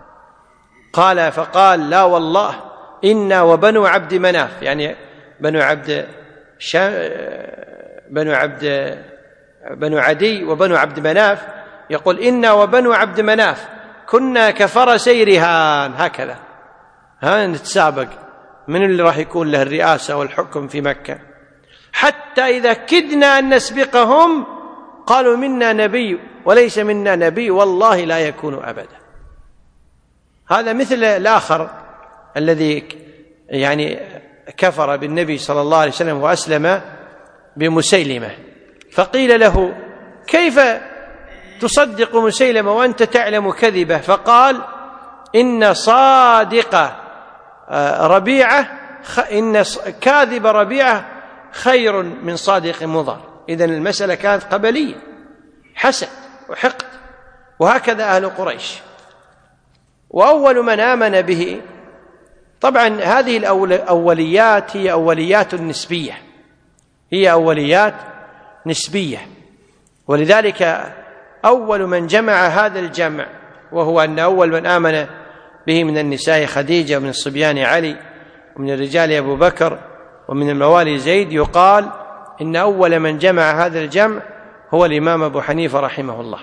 قال فقال: لا والله إنا وبنو عبد مناف، يعني بنو عبد شا... بنو عبد بنو عدي وبنو عبد مناف، يقول: إنا وبنو عبد مناف كنا كفرسي رهان، هكذا ها نتسابق من اللي راح يكون له الرئاسة والحكم في مكة، حتى إذا كدنا أن نسبقهم قالوا منا نبي وليس منا نبي والله لا يكون أبدا. هذا مثل الآخر الذي يعني كفر بالنبي صلى الله عليه وسلم وأسلم بمسيلمة، فقيل له: كيف تصدق مسيلمة وأنت تعلم كذبه؟ فقال: إن صادق ربيعة إن كاذب ربيعة خير من صادق مضر. إذن المسألة كانت قبلية، حسد وحقد، وهكذا أهل قريش. وأول من آمن به، طبعا هذه الأوليات هي أوليات نسبية، هي أوليات نسبية، ولذلك أول من جمع هذا الجمع، وهو أن أول من آمن به من النساء خديجة، ومن الصبيان علي، ومن الرجال أبو بكر، ومن الموالي زيد، يقال إن أول من جمع هذا الجمع هو الإمام أبو حنيفة رحمه الله.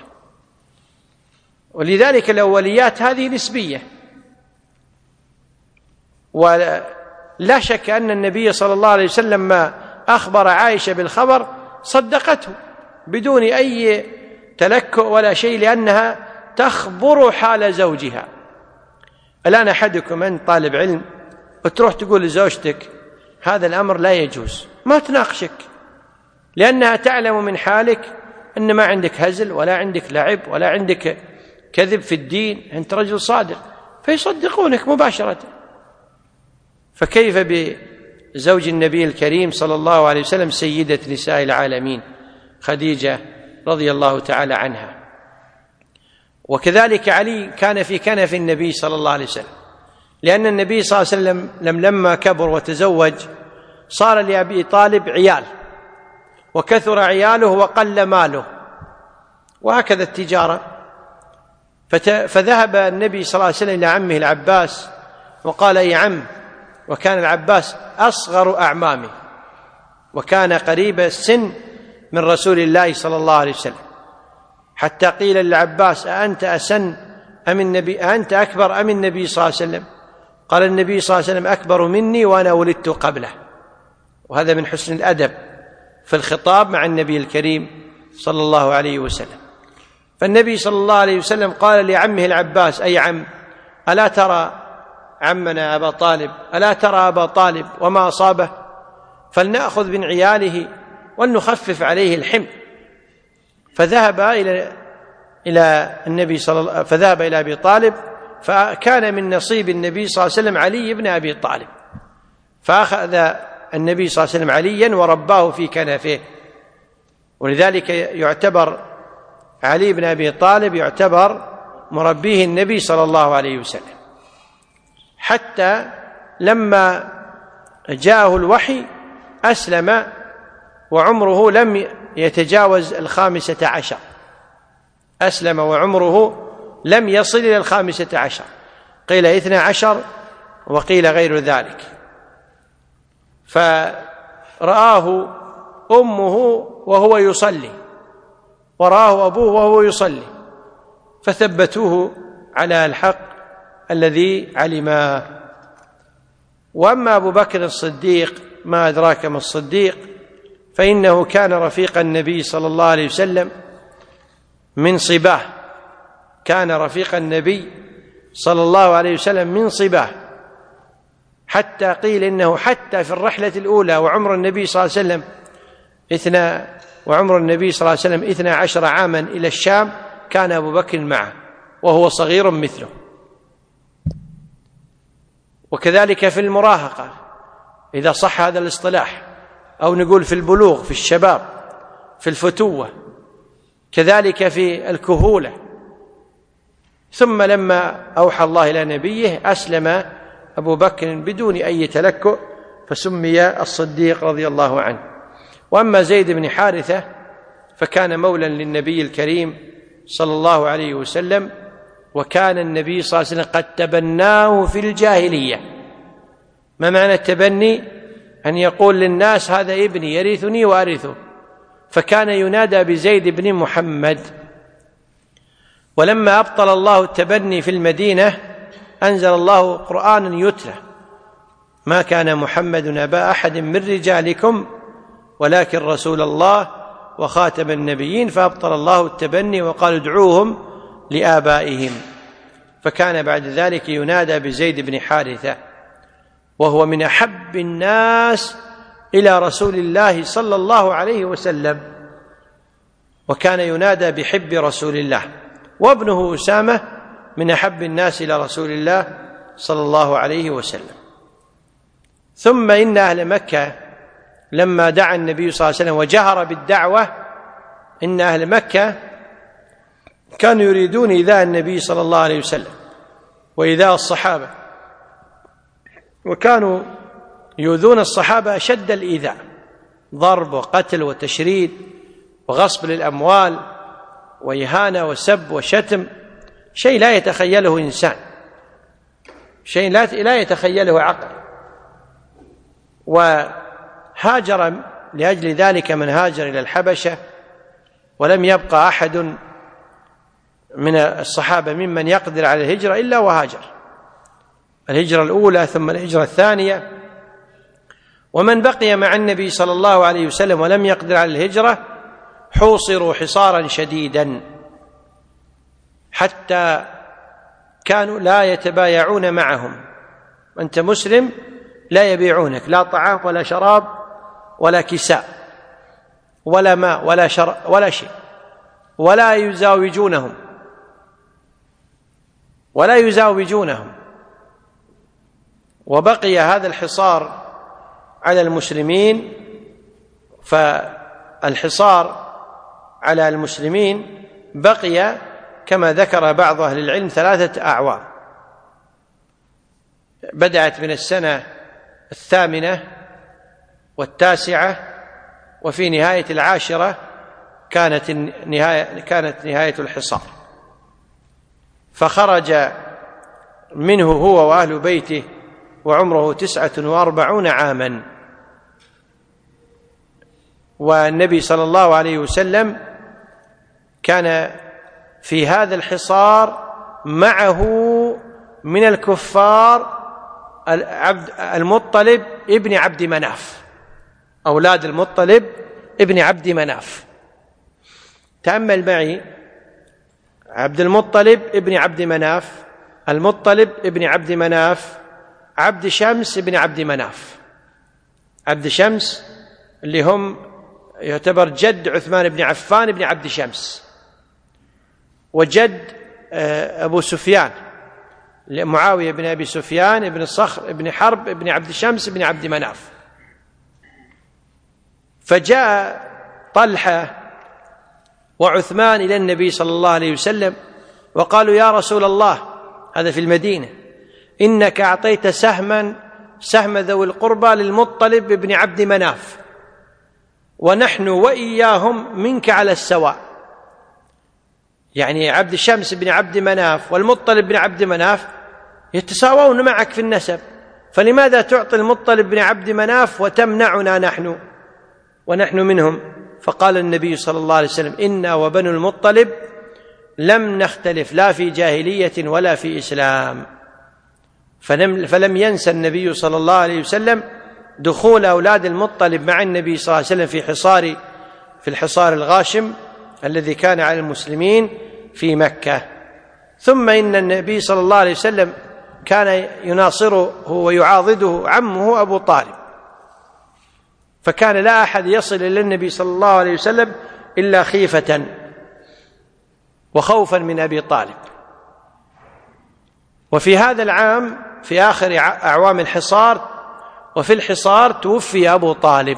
ولذلك الأوليات هذه نسبية، ولا شك أن النبي صلى الله عليه وسلم ما أخبر عائشة بالخبر صدقته بدون أي تلكؤ ولا شيء، لأنها تخبر حال زوجها. الآن أحدكم أنت طالب علم وتروح تقول لزوجتك هذا الأمر لا يجوز، ما تناقشك، لأنها تعلم من حالك أن ما عندك هزل ولا عندك لعب ولا عندك كذب في الدين، أنت رجل صادق، فيصدقونك مباشرة. فكيف بزوج النبي الكريم صلى الله عليه وسلم سيدة نساء العالمين خديجة رضي الله تعالى عنها. وكذلك علي كان في كنف النبي صلى الله عليه وسلم، لأن النبي صلى الله عليه وسلم لم لما كبر وتزوج صار لأبي طالب عيال، وكثر عياله وقل ماله، وهكذا التجارة. فذهب النبي صلى الله عليه وسلم إلى عمه العباس وقال: يا عم. وكان العباس أصغر أعمامه وكان قريب السن من رسول الله صلى الله عليه وسلم، حتى قيل للعباس: أأنت أسن أم النبي أأنت أكبر أم النبي صلى الله عليه وسلم؟ قال النبي صلى الله عليه وسلم: أكبر مني وأنا ولدت قبله. وهذا من حسن الأدب في الخطاب مع النبي الكريم صلى الله عليه وسلم. فالنبي صلى الله عليه وسلم قال لعمه العباس: أي عم، ألا ترى عمنا أبا طالب، ألا ترى أبا طالب وما أصابه؟ فلنأخذ من عياله ولنخفف عليه الحمل. فذهب إلى إلى النبي صلى الله فذهب إلى أبي طالب، فكان من نصيب النبي صلى الله عليه وسلم علي بن أبي طالب، فأخذ النبي صلى الله عليه وسلم عليا ورباه في كنفه. ولذلك يعتبر علي بن أبي طالب يعتبر مربيه النبي صلى الله عليه وسلم، حتى لما جاءه الوحي أسلم وعمره لم يتجاوز الخامسة عشر، أسلم وعمره لم يصل إلى الخامسة عشر، قيل اثنى عشر وقيل غير ذلك. فرآه أمه وهو يصلي ورآه أبوه وهو يصلي، فثبتوه على الحق الذي علماه. وأما أبو بكر الصديق ما أدراك ما الصديق، فإنه كان رفيق النبي صلى الله عليه وسلم من صباه، كان رفيق النبي صلى الله عليه وسلم من صباه، حتى قيل إنه حتى في الرحلة الأولى وعمر النبي صلى الله عليه وسلم اثنى وعمر النبي صلى الله عليه وسلم اثنى عشر عاما إلى الشام، كان أبو بكر معه وهو صغير مثله. وكذلك في المراهقة إذا صح هذا الاصطلاح، أو نقول في البلوغ، في الشباب، في الفتوة، كذلك في الكهولة. ثم لما أوحى الله إلى نبيه أسلم أبو بكر بدون أي تلكؤ، فسمي الصديق رضي الله عنه. وأما زيد بن حارثة فكان مولا للنبي الكريم صلى الله عليه وسلم، وكان النبي صلى الله عليه وسلم قد تبناه في الجاهلية. ما معنى التبني؟ أن يقول للناس: هذا ابني يرثني وأرثه، فكان ينادى بزيد بن محمد. ولما أبطل الله التبني في المدينة أنزل الله قرآنا يتلى: ما كان محمد أبا أحد من رجالكم ولكن رسول الله وخاتم النبيين، فأبطل الله التبني وقال: ادعوهم لآبائهم. فكان بعد ذلك ينادى بزيد بن حارثة، وهو من أحب الناس إلى رسول الله صلى الله عليه وسلم، وكان ينادى بحب رسول الله. وابنه أسامة من أحب الناس إلى رسول الله صلى الله عليه وسلم. ثم إن أهل مكة لما دعا النبي صلى الله عليه وسلم وجهر بالدعوة، إن أهل مكة كانوا يريدون إيذاء النبي صلى الله عليه وسلم وإيذاء الصحابة، وكانوا يؤذون الصحابة أشد الإيذاء، ضرب وقتل وتشريد وغصب للأموال وإهانة وسب وشتم، شيء لا يتخيله إنسان، شيء لا يتخيله عقل. وهاجر لأجل ذلك من هاجر إلى الحبشة، ولم يبقى أحد من الصحابة ممن يقدر على الهجرة إلا وهاجر، الهجرة الأولى ثم الهجرة الثانية. ومن بقي مع النبي صلى الله عليه وسلم ولم يقدر على الهجرة حوصروا حصارا شديدا، حتى كانوا لا يتبايعون معهم. أنت مسلم لا يبيعونك، لا طعام ولا شراب ولا كساء ولا ماء ولا شر ولا شيء، ولا يزاوجونهم ولا يزاوجونهم. وبقي هذا الحصار على المسلمين، فالحصار على المسلمين بقي كما ذكر بعض أهل العلم ثلاثة أعوام، بدأت من السنة الثامنة والتاسعة، وفي نهاية العاشرة كانت نهاية, كانت نهاية الحصار. فخرج منه هو وأهل بيته وعمره تسعة وأربعون عاما. والنبي صلى الله عليه وسلم كان في هذا الحصار معه من الكفار المطلب ابن عبد مناف، أولاد المطلب ابن عبد مناف. تأمل معي: عبد المطلب ابن عبد مناف، المطلب ابن عبد مناف، عبد شمس ابن عبد مناف. عبد شمس اللي هم يعتبر جد عثمان بن عفان بن عبد شمس، وجد أبو سفيان معاوية بن أبي سفيان بن الصخر بن حرب بن عبد شمس بن عبد مناف. فجاء طلحة وعثمان إلى النبي صلى الله عليه وسلم وقالوا: يا رسول الله، هذا في المدينة، إنك أعطيت سهما سهم ذوي القربى للمطلب بن عبد مناف، ونحن وإياهم منك على السواء. يعني عبد الشمس بن عبد مناف والمطلب بن عبد مناف يتساوون معك في النسب، فلماذا تعطي المطلب بن عبد مناف وتمنعنا نحن ونحن منهم؟ فقال النبي صلى الله عليه وسلم: إنا وبنو المطلب لم نختلف لا في جاهلية ولا في إسلام. فلم ينسى النبي صلى الله عليه وسلم دخول أولاد المطلب مع النبي صلى الله عليه وسلم في حصار في الحصار الغاشم الذي كان على المسلمين في مكة. ثم إن النبي صلى الله عليه وسلم كان يناصره ويعاضده عمه أبو طالب، فكان لا أحد يصل إلى النبي صلى الله عليه وسلم إلا خيفة وخوفا من أبي طالب. وفي هذا العام في آخر أعوام الحصار وفي الحصار توفي أبو طالب،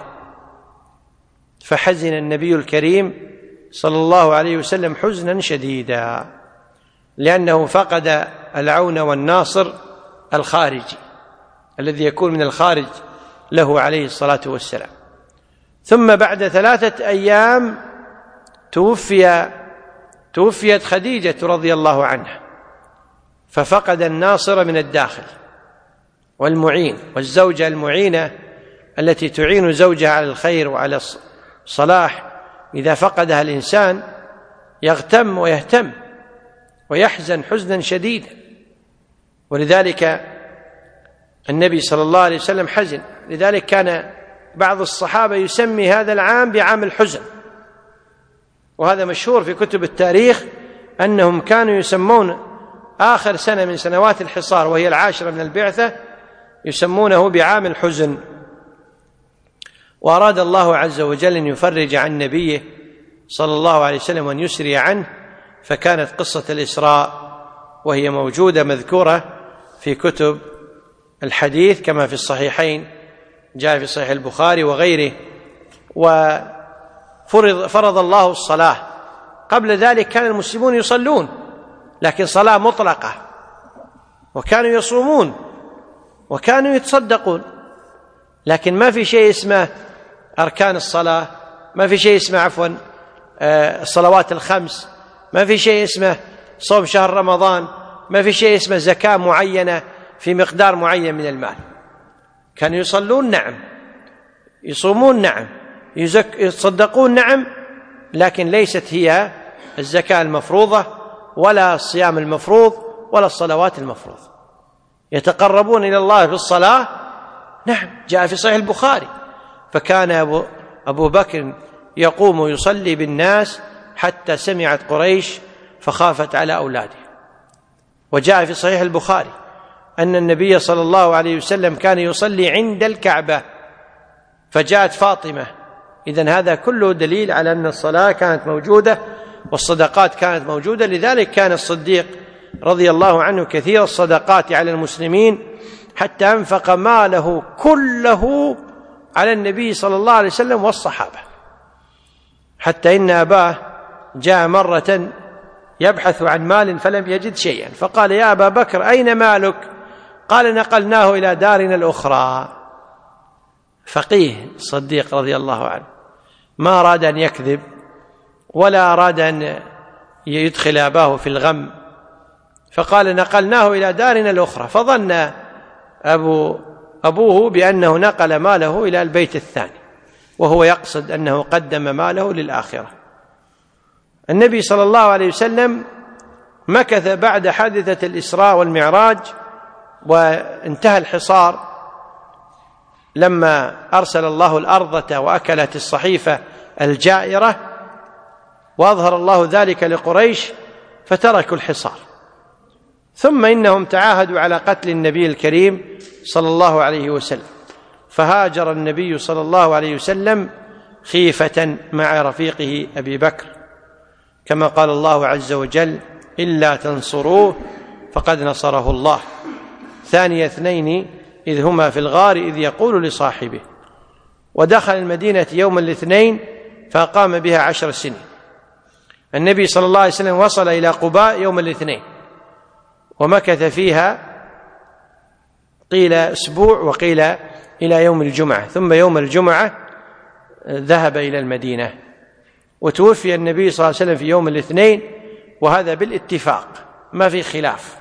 فحزن النبي الكريم صلى الله عليه وسلم حزنا شديدا، لأنه فقد العون والناصر الخارجي الذي يكون من الخارج له عليه الصلاة والسلام. ثم بعد ثلاثة أيام توفي توفيت خديجة رضي الله عنها، ففقد الناصر من الداخل والمعين، والزوجة المعينة التي تعين زوجها على الخير وعلى الصلاح إذا فقدها الإنسان يغتم ويهتم ويحزن حزنا شديدا. ولذلك النبي صلى الله عليه وسلم حزن. لذلك كان بعض الصحابة يسمي هذا العام بعام الحزن، وهذا مشهور في كتب التاريخ أنهم كانوا يسمون آخر سنة من سنوات الحصار وهي العاشرة من البعثة يسمونه بعام الحزن. وأراد الله عز وجل أن يفرج عن نبيه صلى الله عليه وسلم وأن يسري عنه، فكانت قصة الإسراء وهي موجودة مذكورة في كتب الحديث كما في الصحيحين، جاء في صحيح البخاري وغيره. وفرض فرض الله الصلاة. قبل ذلك كان المسلمون يصلون لكن صلاة مطلقة، وكانوا يصومون وكانوا يتصدقون، لكن ما في شيء اسمه أركان الصلاة، ما في شيء اسمه عفوا الصلوات الخمس، ما في شيء اسمه صوم شهر رمضان، ما في شيء اسمه زكاة معينة في مقدار معين من المال. كانوا يصلون نعم، يصومون نعم، يتصدقون نعم، لكن ليست هي الزكاة المفروضة ولا الصيام المفروض ولا الصلوات المفروضة. يتقربون إلى الله بالصلاة نعم، جاء في صحيح البخاري: فكان أبو, أبو بكر يقوم يصلي بالناس حتى سمعت قريش فخافت على أولاده. وجاء في صحيح البخاري أن النبي صلى الله عليه وسلم كان يصلي عند الكعبة فجاءت فاطمة. إذن هذا كله دليل على أن الصلاة كانت موجودة والصدقات كانت موجودة. لذلك كان الصديق رضي الله عنه كثير الصدقات على المسلمين حتى أنفق ماله كله على النبي صلى الله عليه وسلم والصحابة، حتى إن أباه جاء مرة يبحث عن مال فلم يجد شيئا، فقال: يا أبا بكر أين مالك؟ قال: نقلناه إلى دارنا الأخرى. فقيه الصديق رضي الله عنه ما أراد أن يكذب ولا أراد أن يدخل أباه في الغم، فقال نقلناه إلى دارنا الأخرى، فظن أبو أبوه بأنه نقل ماله إلى البيت الثاني، وهو يقصد أنه قدم ماله للآخرة. النبي صلى الله عليه وسلم مكث بعد حادثة الإسراء والمعراج وانتهى الحصار لما أرسل الله الأرضة وأكلت الصحيفة الجائرة، وأظهر الله ذلك لقريش فتركوا الحصار. ثم إنهم تعاهدوا على قتل النبي الكريم صلى الله عليه وسلم، فهاجر النبي صلى الله عليه وسلم خيفة مع رفيقه أبي بكر، كما قال الله عز وجل إلا تنصروه فقد نصره الله ثاني اثنين إذ هما في الغار إذ يقول لصاحبه. ودخل المدينة يوم الاثنين فأقام بها عشر سنين. النبي صلى الله عليه وسلم وصل إلى قباء يوم الاثنين ومكث فيها قيل أسبوع وقيل إلى يوم الجمعة، ثم يوم الجمعة ذهب إلى المدينة. وتوفي النبي صلى الله عليه وسلم في يوم الاثنين، وهذا بالاتفاق ما في خلاف.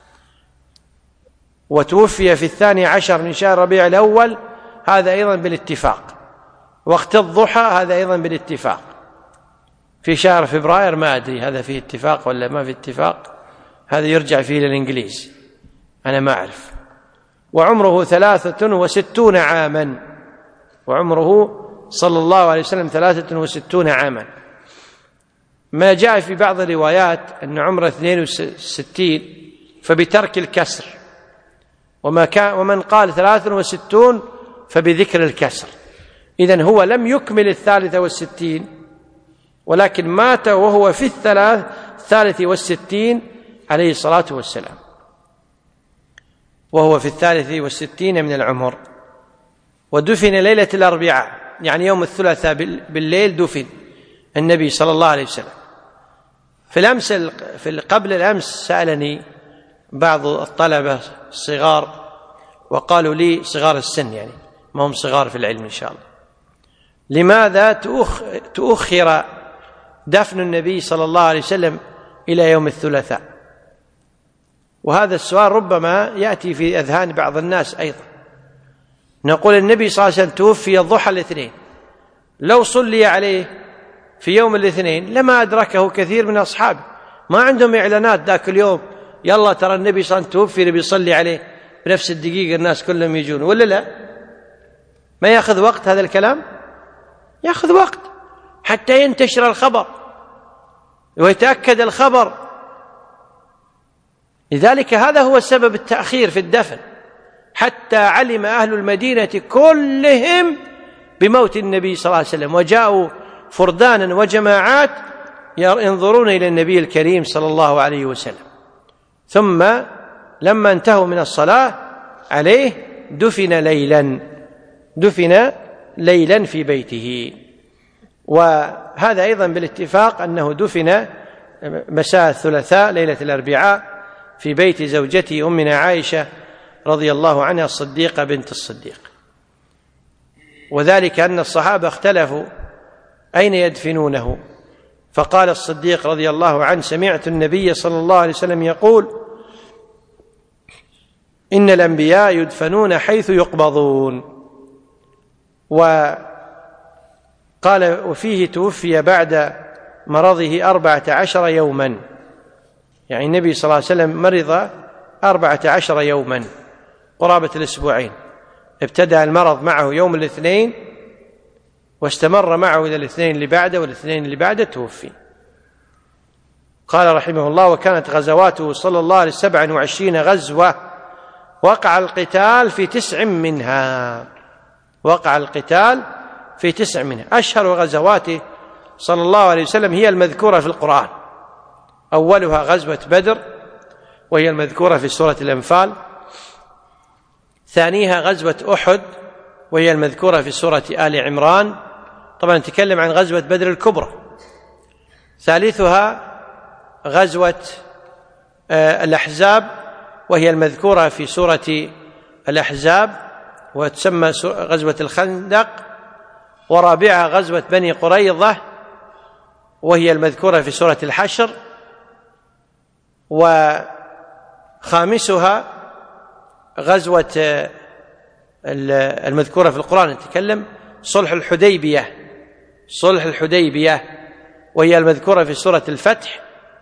وتوفي في الثاني عشر من شهر ربيع الأول، هذا أيضا بالاتفاق. وقت الضحى هذا أيضا بالاتفاق. في شهر فبراير ما أدري هذا فيه اتفاق ولا ما فيه اتفاق، هذا يرجع فيه للإنجليز، أنا ما أعرف. وعمره ثلاثة وستون عاما، وعمره صلى الله عليه وسلم ثلاثة وستون عاما. ما جاء في بعض الروايات أن عمره اثنين وستين فبترك الكسر، وما كان ومن قال ثلاثة وستون فبذكر الكسر. إذن هو لم يكمل الثالثة والستين، ولكن مات وهو في الثلاث الثالث والستين عليه الصلاة والسلام، وهو في الثالث والستين من العمر. ودفن ليلة الأربعاء، يعني يوم الثلاثاء بالليل دفن النبي صلى الله عليه وسلم. في الأمس في قبل الأمس سألني بعض الطلبة الصغار وقالوا لي صغار السن، يعني ما هم صغار في العلم إن شاء الله، لماذا تؤخر دفن النبي صلى الله عليه وسلم إلى يوم الثلاثاء؟ وهذا السؤال ربما يأتي في أذهان بعض الناس أيضا. نقول النبي صلى الله عليه وسلم توفي ضحى الاثنين، لو صلي عليه في يوم الاثنين لما أدركه كثير من أصحابه، ما عندهم إعلانات ذاك اليوم يلا ترى النبي صلى الله عليه وسلم توفي نبي يصلي عليه بنفس الدقيقة الناس كلهم يجون، ولا لا؟ ما يأخذ وقت هذا الكلام؟ يأخذ وقت حتى ينتشر الخبر ويتأكد الخبر. لذلك هذا هو سبب التأخير في الدفن، حتى علم أهل المدينة كلهم بموت النبي صلى الله عليه وسلم، وجاءوا فردانا وجماعات ينظرون إلى النبي الكريم صلى الله عليه وسلم. ثم لما انتهوا من الصلاة عليه دفن ليلا دفن ليلا في بيته. وهذا أيضا بالاتفاق أنه دفن مساء الثلاثاء ليلة الأربعاء في بيت زوجته أمنا عائشة رضي الله عنها الصديقة بنت الصديق. وذلك أن الصحابة اختلفوا أين يدفنونه، فقال الصديق رضي الله عنه سمعت النبي صلى الله عليه وسلم يقول إن الأنبياء يدفنون حيث يقبضون. وقال وفيه توفي بعد مرضه أربعة عشر يوما، يعني النبي صلى الله عليه وسلم مرض أربعة عشر يوما قرابة الأسبوعين، ابتدأ المرض معه يوم الاثنين واستمر معه إلى الاثنين اللي بعده، والاثنين اللي بعده توفي. قال رحمه الله وكانت غزواته صلى الله عليه وسلم سبعا وعشرين غزوة، وقع القتال في تسع منها وقع القتال في تسع منها. أشهر غزواته صلى الله عليه وسلم هي المذكورة في القرآن، أولها غزوة بدر وهي المذكورة في سورة الأنفال، ثانيها غزوة أحد وهي المذكورة في سورة آل عمران، طبعا نتكلم عن غزوة بدر الكبرى، ثالثها غزوة الأحزاب وهي المذكورة في سورة الأحزاب وتسمى غزوة الخندق، ورابعها غزوة بني قريظة وهي المذكورة في سورة الحشر، خامسها غزوة المذكورة في القرآن نتكلم صلح الحديبية، صلح الحديبية وهي المذكورة في سورة الفتح.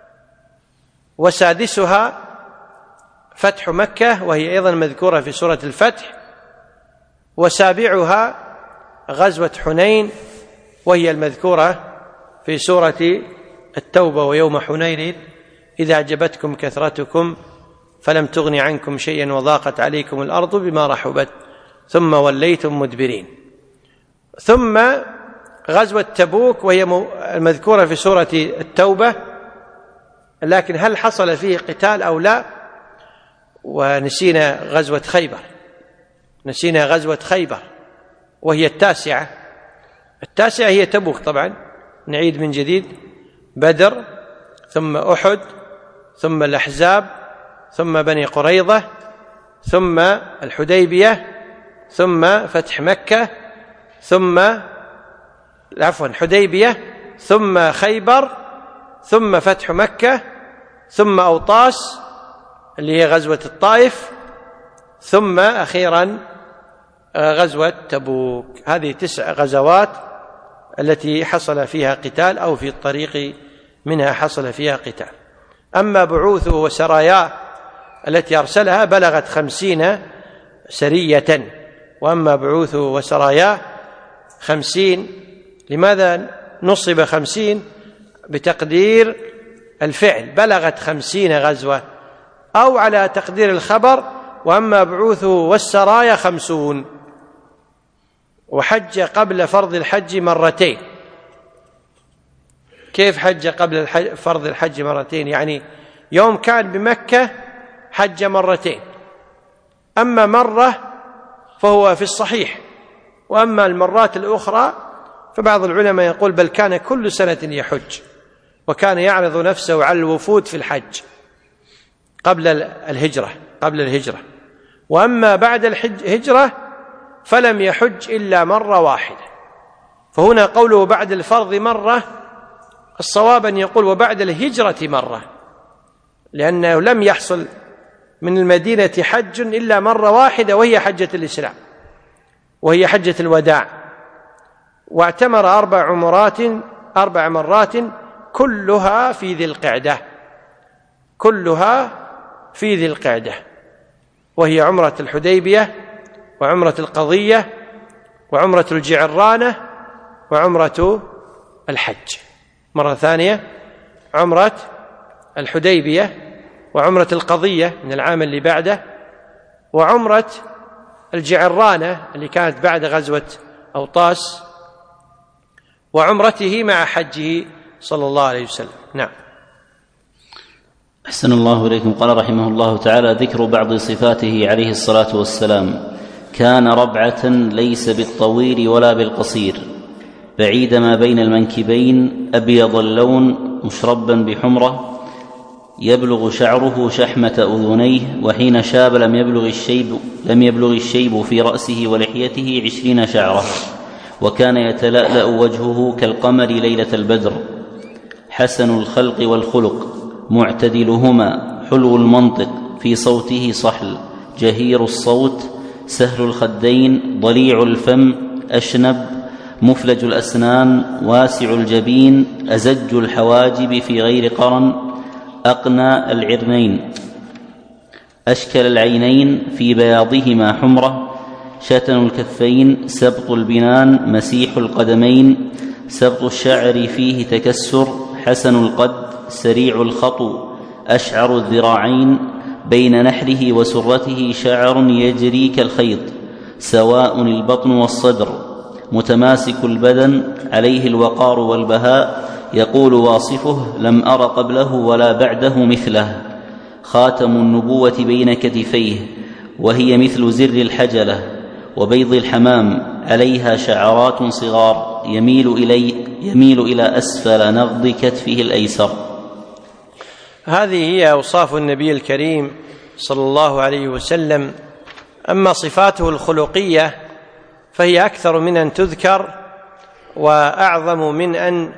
وسادسها فتح مكة وهي أيضا مذكورة في سورة الفتح. وسابعها غزوة حنين وهي المذكورة في سورة التوبة: ويوم حنين إذا أعجبتكم كثرتكم فلم تغن عنكم شيئا وضاقت عليكم الأرض بما رحبت ثم وليتم مدبرين. ثم غزوة تبوك وهي المذكورة في سورة التوبة، لكن هل حصل فيه قتال أو لا؟ ونسينا غزوة خيبر، نسينا غزوة خيبر وهي التاسعة. التاسعة هي تبوك طبعا، نعيد من جديد: بدر، ثم أحد، ثم الأحزاب، ثم بني قريظة، ثم الحديبية، ثم فتح مكة، ثم عفوا حديبية، ثم خيبر، ثم فتح مكة، ثم أوطاس اللي هي غزوة الطائف، ثم أخيرا غزوة تبوك. هذه تسع غزوات التي حصل فيها قتال أو في الطريق منها حصل فيها قتال. أما بعوثه وسراياه التي أرسلها بلغت خمسين سرية، وأما بعوثه وسراياه خمسين. لماذا نصب خمسين؟ بتقدير الفعل، بلغت خمسين غزوة، أو على تقدير الخبر: وأما بعوثه والسرايا خمسون. وحج قبل فرض الحج مرتين. كيف حج قبل فرض الحج مرتين؟ يعني يوم كان بمكة حج مرتين، أما مرة فهو في الصحيح، وأما المرات الأخرى فبعض العلماء يقول بل كان كل سنة يحج، وكان يعرض نفسه على الوفود في الحج قبل الهجرة قبل الهجرة وأما بعد الهجرة فلم يحج إلا مرة واحدة. فهنا قوله بعد الفرض مرة، الصواب أن يقول وبعد الهجرة مرة، لأنه لم يحصل من المدينة حج إلا مرة واحدة وهي حجة الإسلام وهي حجة الوداع، واعتمر أربع عمرات أربع مرات كلها في ذي القعدة كلها في ذي القعدة وهي عمرة الحديبية، وعمرة القضية، وعمرة الجعرانة، وعمرة الحج. مرة ثانية: عمرة الحديبية، وعمرة القضية من العام اللي بعده، وعمرة الجعرانة اللي كانت بعد غزوة أوطاس، وعمرته مع حجه صلى الله عليه وسلم. نعم. أحسن الله إليكم. قال رحمه الله تعالى: ذكر بعض صفاته عليه الصلاة والسلام: كان ربعة ليس بالطويل ولا بالقصير، بعيد ما بين المنكبين، أبيض اللون، مشربا بحمرة، يبلغ شعره شحمة أذنيه، وحين شاب لم يبلغ الشيب لم يبلغ الشيب في رأسه ولحيته عشرين شعرة، وكان يتلألأ وجهه كالقمر ليلة البدر، حسن الخلق والخلق، معتدلهما، حلو المنطق، في صوته صحل، جهير الصوت، سهل الخدين، ضليع الفم، أشنب، مفلج الأسنان، واسع الجبين، أزج الحواجب في غير قرن، أقنى العرنين، أشكل العينين، في بياضهما حمرة، شتن الكفين، سبط البنان، مسيح القدمين، سبط الشعر فيه تكسر، حسن القد، سريع الخطو، أشعر الذراعين، بين نحره وسرته شعر يجري كالخيط، سواء البطن والصدر، متماسك البدن، عليه الوقار والبهاء، يقول واصفه: لم أر قبله ولا بعده مثله، خاتم النبوة بين كتفيه، وهي مثل زر الحجلة وبيض الحمام، عليها شعرات صغار، يميل إلي يميل إلى أسفل نغض كتفه الأيسر. هذه هي أوصاف النبي الكريم صلى الله عليه وسلم. أما صفاته الخلقية فهي أكثر من أن تذكر وأعظم من أن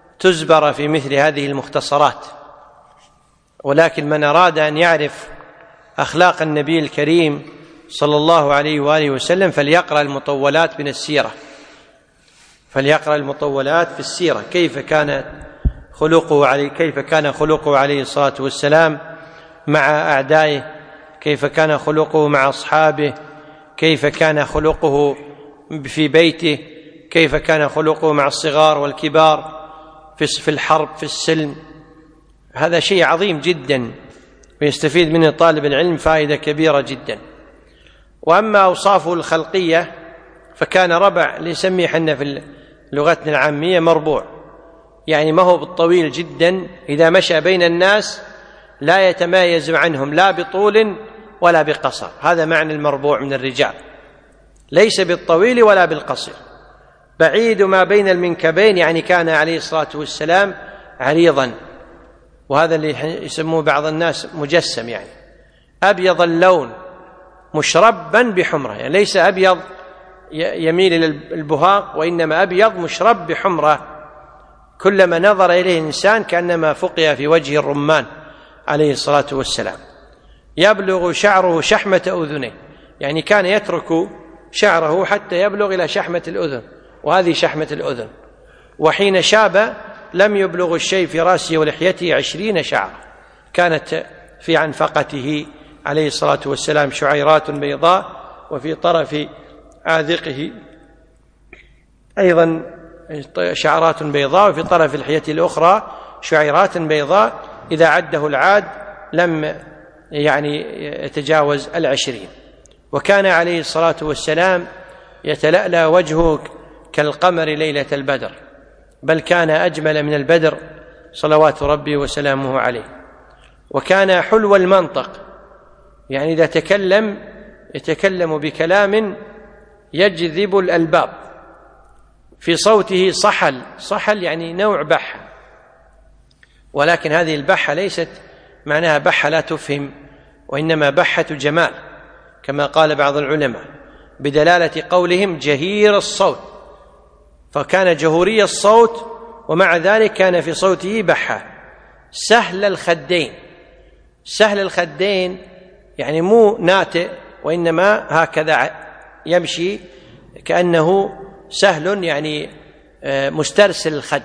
تزبر في مثل هذه المختصرات، ولكن من أراد أن يعرف أخلاق النبي الكريم صلى الله عليه وآله وسلم فليقرأ المطولات من السيرة، فليقرأ المطولات في السيرة، كيف كان خلقه عليه كيف كان خلقه عليه الصلاة والسلام مع أعدائه، كيف كان خلقه مع أصحابه، كيف كان خلقه في بيته، كيف كان خلقه مع الصغار والكبار في الحرب في السلم. هذا شيء عظيم جدا ويستفيد منه طالب العلم فائدة كبيرة جدا. وأما أوصافه الخلقية فكان ربع، اللي نسميه حنا في لغتنا العامية مربوع، يعني ما هو بالطويل جدا، إذا مشى بين الناس لا يتمايز عنهم لا بطول ولا بقصر، هذا معنى المربوع من الرجال، ليس بالطويل ولا بالقصير، بعيد ما بين المنكبين، يعني كان عليه الصلاة والسلام عريضا، وهذا اللي يسموه بعض الناس مجسم، يعني أبيض اللون مشربا بحمرة، يعني ليس أبيض يميل إلى البهاق، وإنما أبيض مشرب بحمرة، كلما نظر إليه الإنسان كأنما فقئ في وجه الرمان عليه الصلاة والسلام. يبلغ شعره شحمة أذنه، يعني كان يترك شعره حتى يبلغ إلى شحمة الأذن، وهذه شحمة الأذن. وحين شاب لم يبلغ الشيء في رأسه ولحيته عشرين شعرة، كانت في عنفقته عليه الصلاة والسلام شعيرات بيضاء، وفي طرف عاذقه أيضا شعرات بيضاء، وفي طرف الحية الأخرى شعيرات بيضاء، إذا عده العاد لم يعني يتجاوز العشرين. وكان عليه الصلاة والسلام يتلألأ وجهه كالقمر ليلة البدر، بل كان أجمل من البدر صلوات ربي وسلامه عليه. وكان حلو المنطق، يعني إذا تكلم يتكلم بكلام يجذب الألباب، في صوته صحل، صحل يعني نوع بحة، ولكن هذه البحة ليست معناها بحة لا تفهم، وإنما بحة جمال، كما قال بعض العلماء بدلالة قولهم جهير الصوت، فكان جهوري الصوت ومع ذلك كان في صوته بحة. سهل الخدين، سهل الخدين يعني مو ناتئ، وإنما هكذا يمشي كأنه سهل، يعني مسترسل الخد،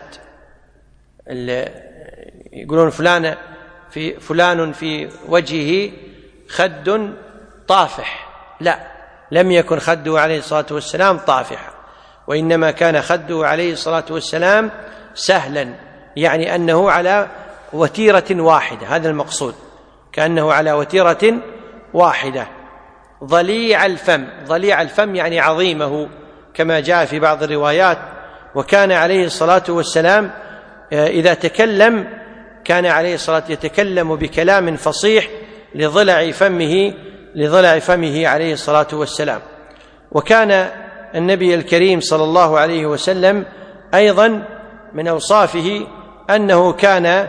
يقولون فلان في فلان في وجهه خد طافح، لا، لم يكن خده عليه الصلاة والسلام طافحا، وإنما كان خده عليه الصلاة والسلام سهلا، يعني أنه على وتيرة واحدة، هذا المقصود، كأنه على وتيرة واحدة. ضليع الفم، ضليع الفم يعني عظيمه، كما جاء في بعض الروايات. وكان عليه الصلاة والسلام إذا تكلم كان عليه الصلاة يتكلم بكلام فصيح لضلع فمه لضلع فمه عليه الصلاة والسلام. وكان النبي الكريم صلى الله عليه وسلم أيضا من أوصافه أنه كان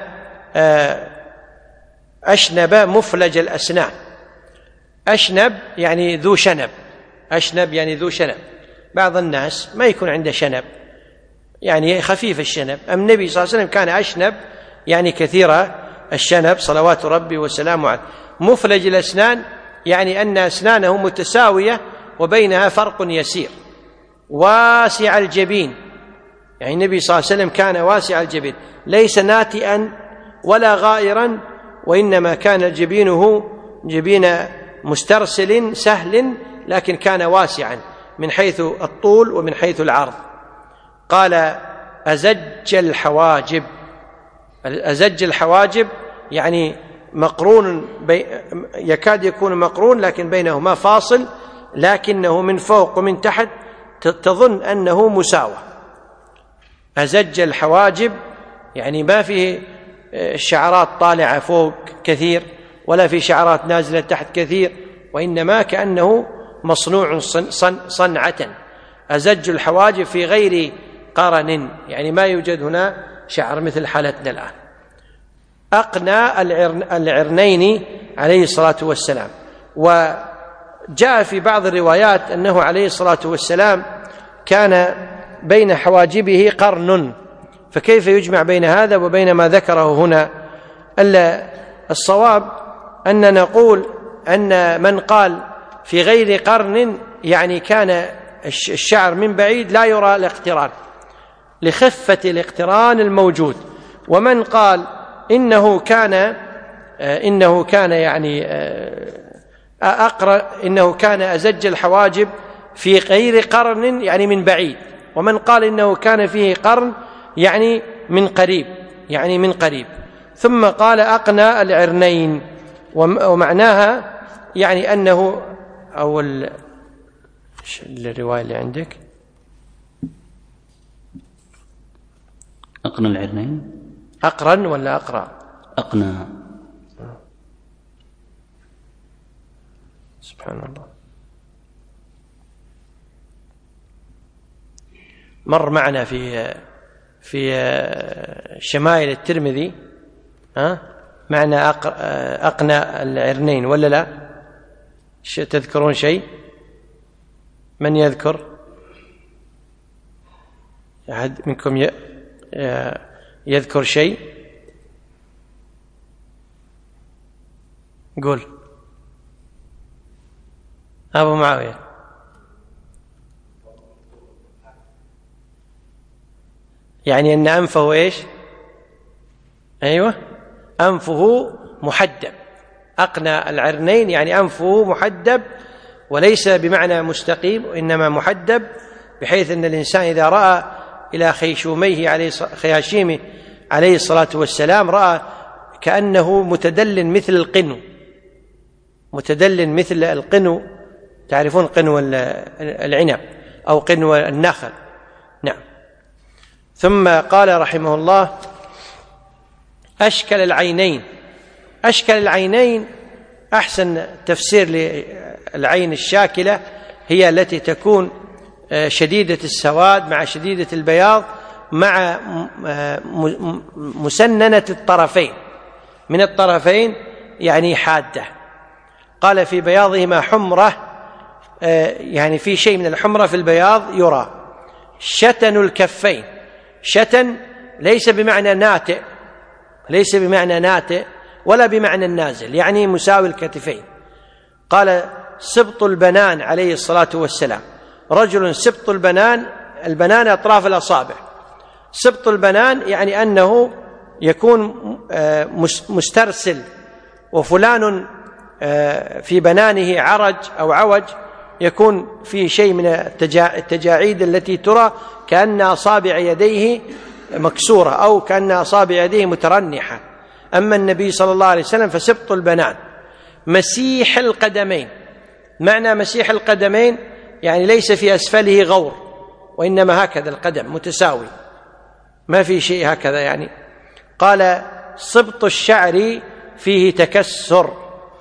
أشنب مفلج الأسنان، أشنب يعني ذو شنب، أشنب يعني ذو شنب، بعض الناس ما يكون عنده شنب، يعني خفيف الشنب، أم النبي صلى الله عليه وسلم كان أشنب يعني كثير الشنب صلوات ربي وسلامه عليه. مفلج الأسنان يعني أن أسنانه متساوية وبينها فرق يسير. واسع الجبين، يعني النبي صلى الله عليه وسلم كان واسع الجبين، ليس ناتئا ولا غائرا، وإنما كان جبينه جبين مسترسل سهل، لكن كان واسعا من حيث الطول ومن حيث العرض. قال أزج الحواجب، أزج الحواجب يعني مقرون بي يكاد يكون مقرون لكن بينهما فاصل، لكنه من فوق ومن تحت تظن أنه مساوى. أزج الحواجب يعني ما فيه الشعرات طالعة فوق كثير ولا في شعرات نازلة تحت كثير، وإنما كأنه مصنوع صن صن صنعة. أزج الحواجب في غير قرن، يعني ما يوجد هنا شعر مثل حالتنا الآن. أقنى العرنين عليه الصلاة والسلام. وجاء في بعض الروايات أنه عليه الصلاة والسلام كان بين حواجبه قرن، فكيف يجمع بين هذا وبين ما ذكره هنا؟ الصواب أن نقول أن من قال في غير قرن يعني كان الشعر من بعيد لا يرى الاقتران لخفة الاقتران الموجود، ومن قال إنه كان إنه كان يعني أقرأ إنه كان أزج الحواجب في غير قرن يعني من بعيد، ومن قال إنه كان فيه قرن يعني من قريب يعني من قريب. ثم قال أقنى العرنين، ومعناها يعني أنه أو الرواية اللي عندك أقنى العرنين أقرن ولا أقرأ؟ أقنى. سبحان الله. مر معنا في في شمائل الترمذي ها معنى أقنى العرنين ولا لا؟ تذكرون شيء؟ من يذكر؟ أحد منكم يذكر شيء؟ قول. أبو معاوية. يعني أن أنفه إيش؟ أيوة أنفه محدب. أقنى العرنين يعني أنفه محدب، وليس بمعنى مستقيم وإنما محدب، بحيث أن الإنسان إذا رأى إلى خيشوميه عليه خياشيمه عليه الصلاة والسلام رأى كأنه متدل مثل القنو، متدل مثل القنو، تعرفون قنو العنب أو قنو النخل. نعم. ثم قال رحمه الله أشكل العينين. أشكل العينين أحسن تفسير للعين الشاكلة هي التي تكون شديدة السواد مع شديدة البياض مع مسننة الطرفين، من الطرفين يعني حادة. قال في بياضهما حمرة، يعني في شيء من الحمرة في البياض يرى. شتن الكفين. شتن ليس بمعنى ناتئ، ليس بمعنى ناتئ ولا بمعنى النازل، يعني مساوي الكتفين. قال سبط البنان عليه الصلاة والسلام، رجل سبط البنان، البنان أطراف الأصابع، سبط البنان يعني أنه يكون مسترسل، وفلان في بنانه عرج أو عوج، يكون في شيء من التجاعيد التي ترى كأن أصابع يديه مكسورة أو كأن أصابع يديه مترنحة. أما النبي صلى الله عليه وسلم فسبط البنان. مسيح القدمين. معنى مسيح القدمين يعني ليس في أسفله غور، وإنما هكذا القدم متساوي، ما في شيء هكذا يعني. قال سبط الشعر فيه تكسر.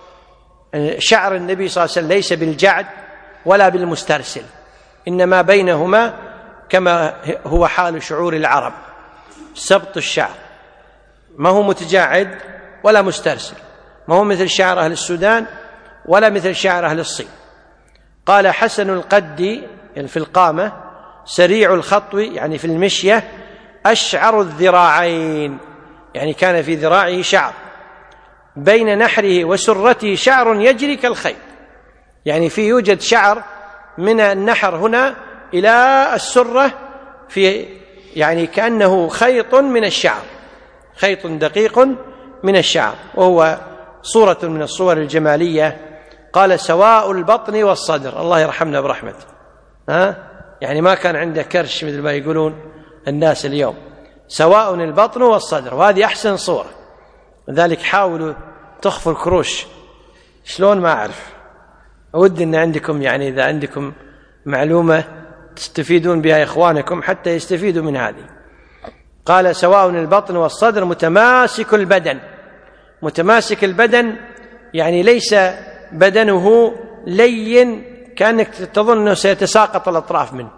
شعر النبي صلى الله عليه وسلم ليس بالجعد ولا بالمسترسل، إنما بينهما كما هو حال شعور العرب. سبط الشعر ما هو متجاعد ولا مسترسل، ما هو مثل شعر أهل السودان ولا مثل شعر أهل الصين. قال حسن القد يعني في القامة، سريع الخطو يعني في المشية، أشعر الذراعين يعني كان في ذراعه شعر، بين نحره وسرته شعر يجري كالخيط، يعني في يوجد شعر من النحر هنا إلى السرة في يعني كأنه خيط من الشعر، خيط دقيق من الشعر، وهو صورة من الصور الجمالية. قال سواء البطن والصدر، الله يرحمنا برحمته، ها يعني ما كان عنده كرش مثل ما يقولون الناس اليوم، سواء البطن والصدر، وهذه أحسن صورة. لذلك حاولوا تخفوا الكروش، شلون ما أعرف، أود أن عندكم يعني إذا عندكم معلومة تستفيدون بها إخوانكم حتى يستفيدوا من هذه. قال سواء البطن والصدر متماسك البدن. متماسك البدن يعني ليس بدنه لين كأنك تظن أنه سيتساقط الأطراف منه،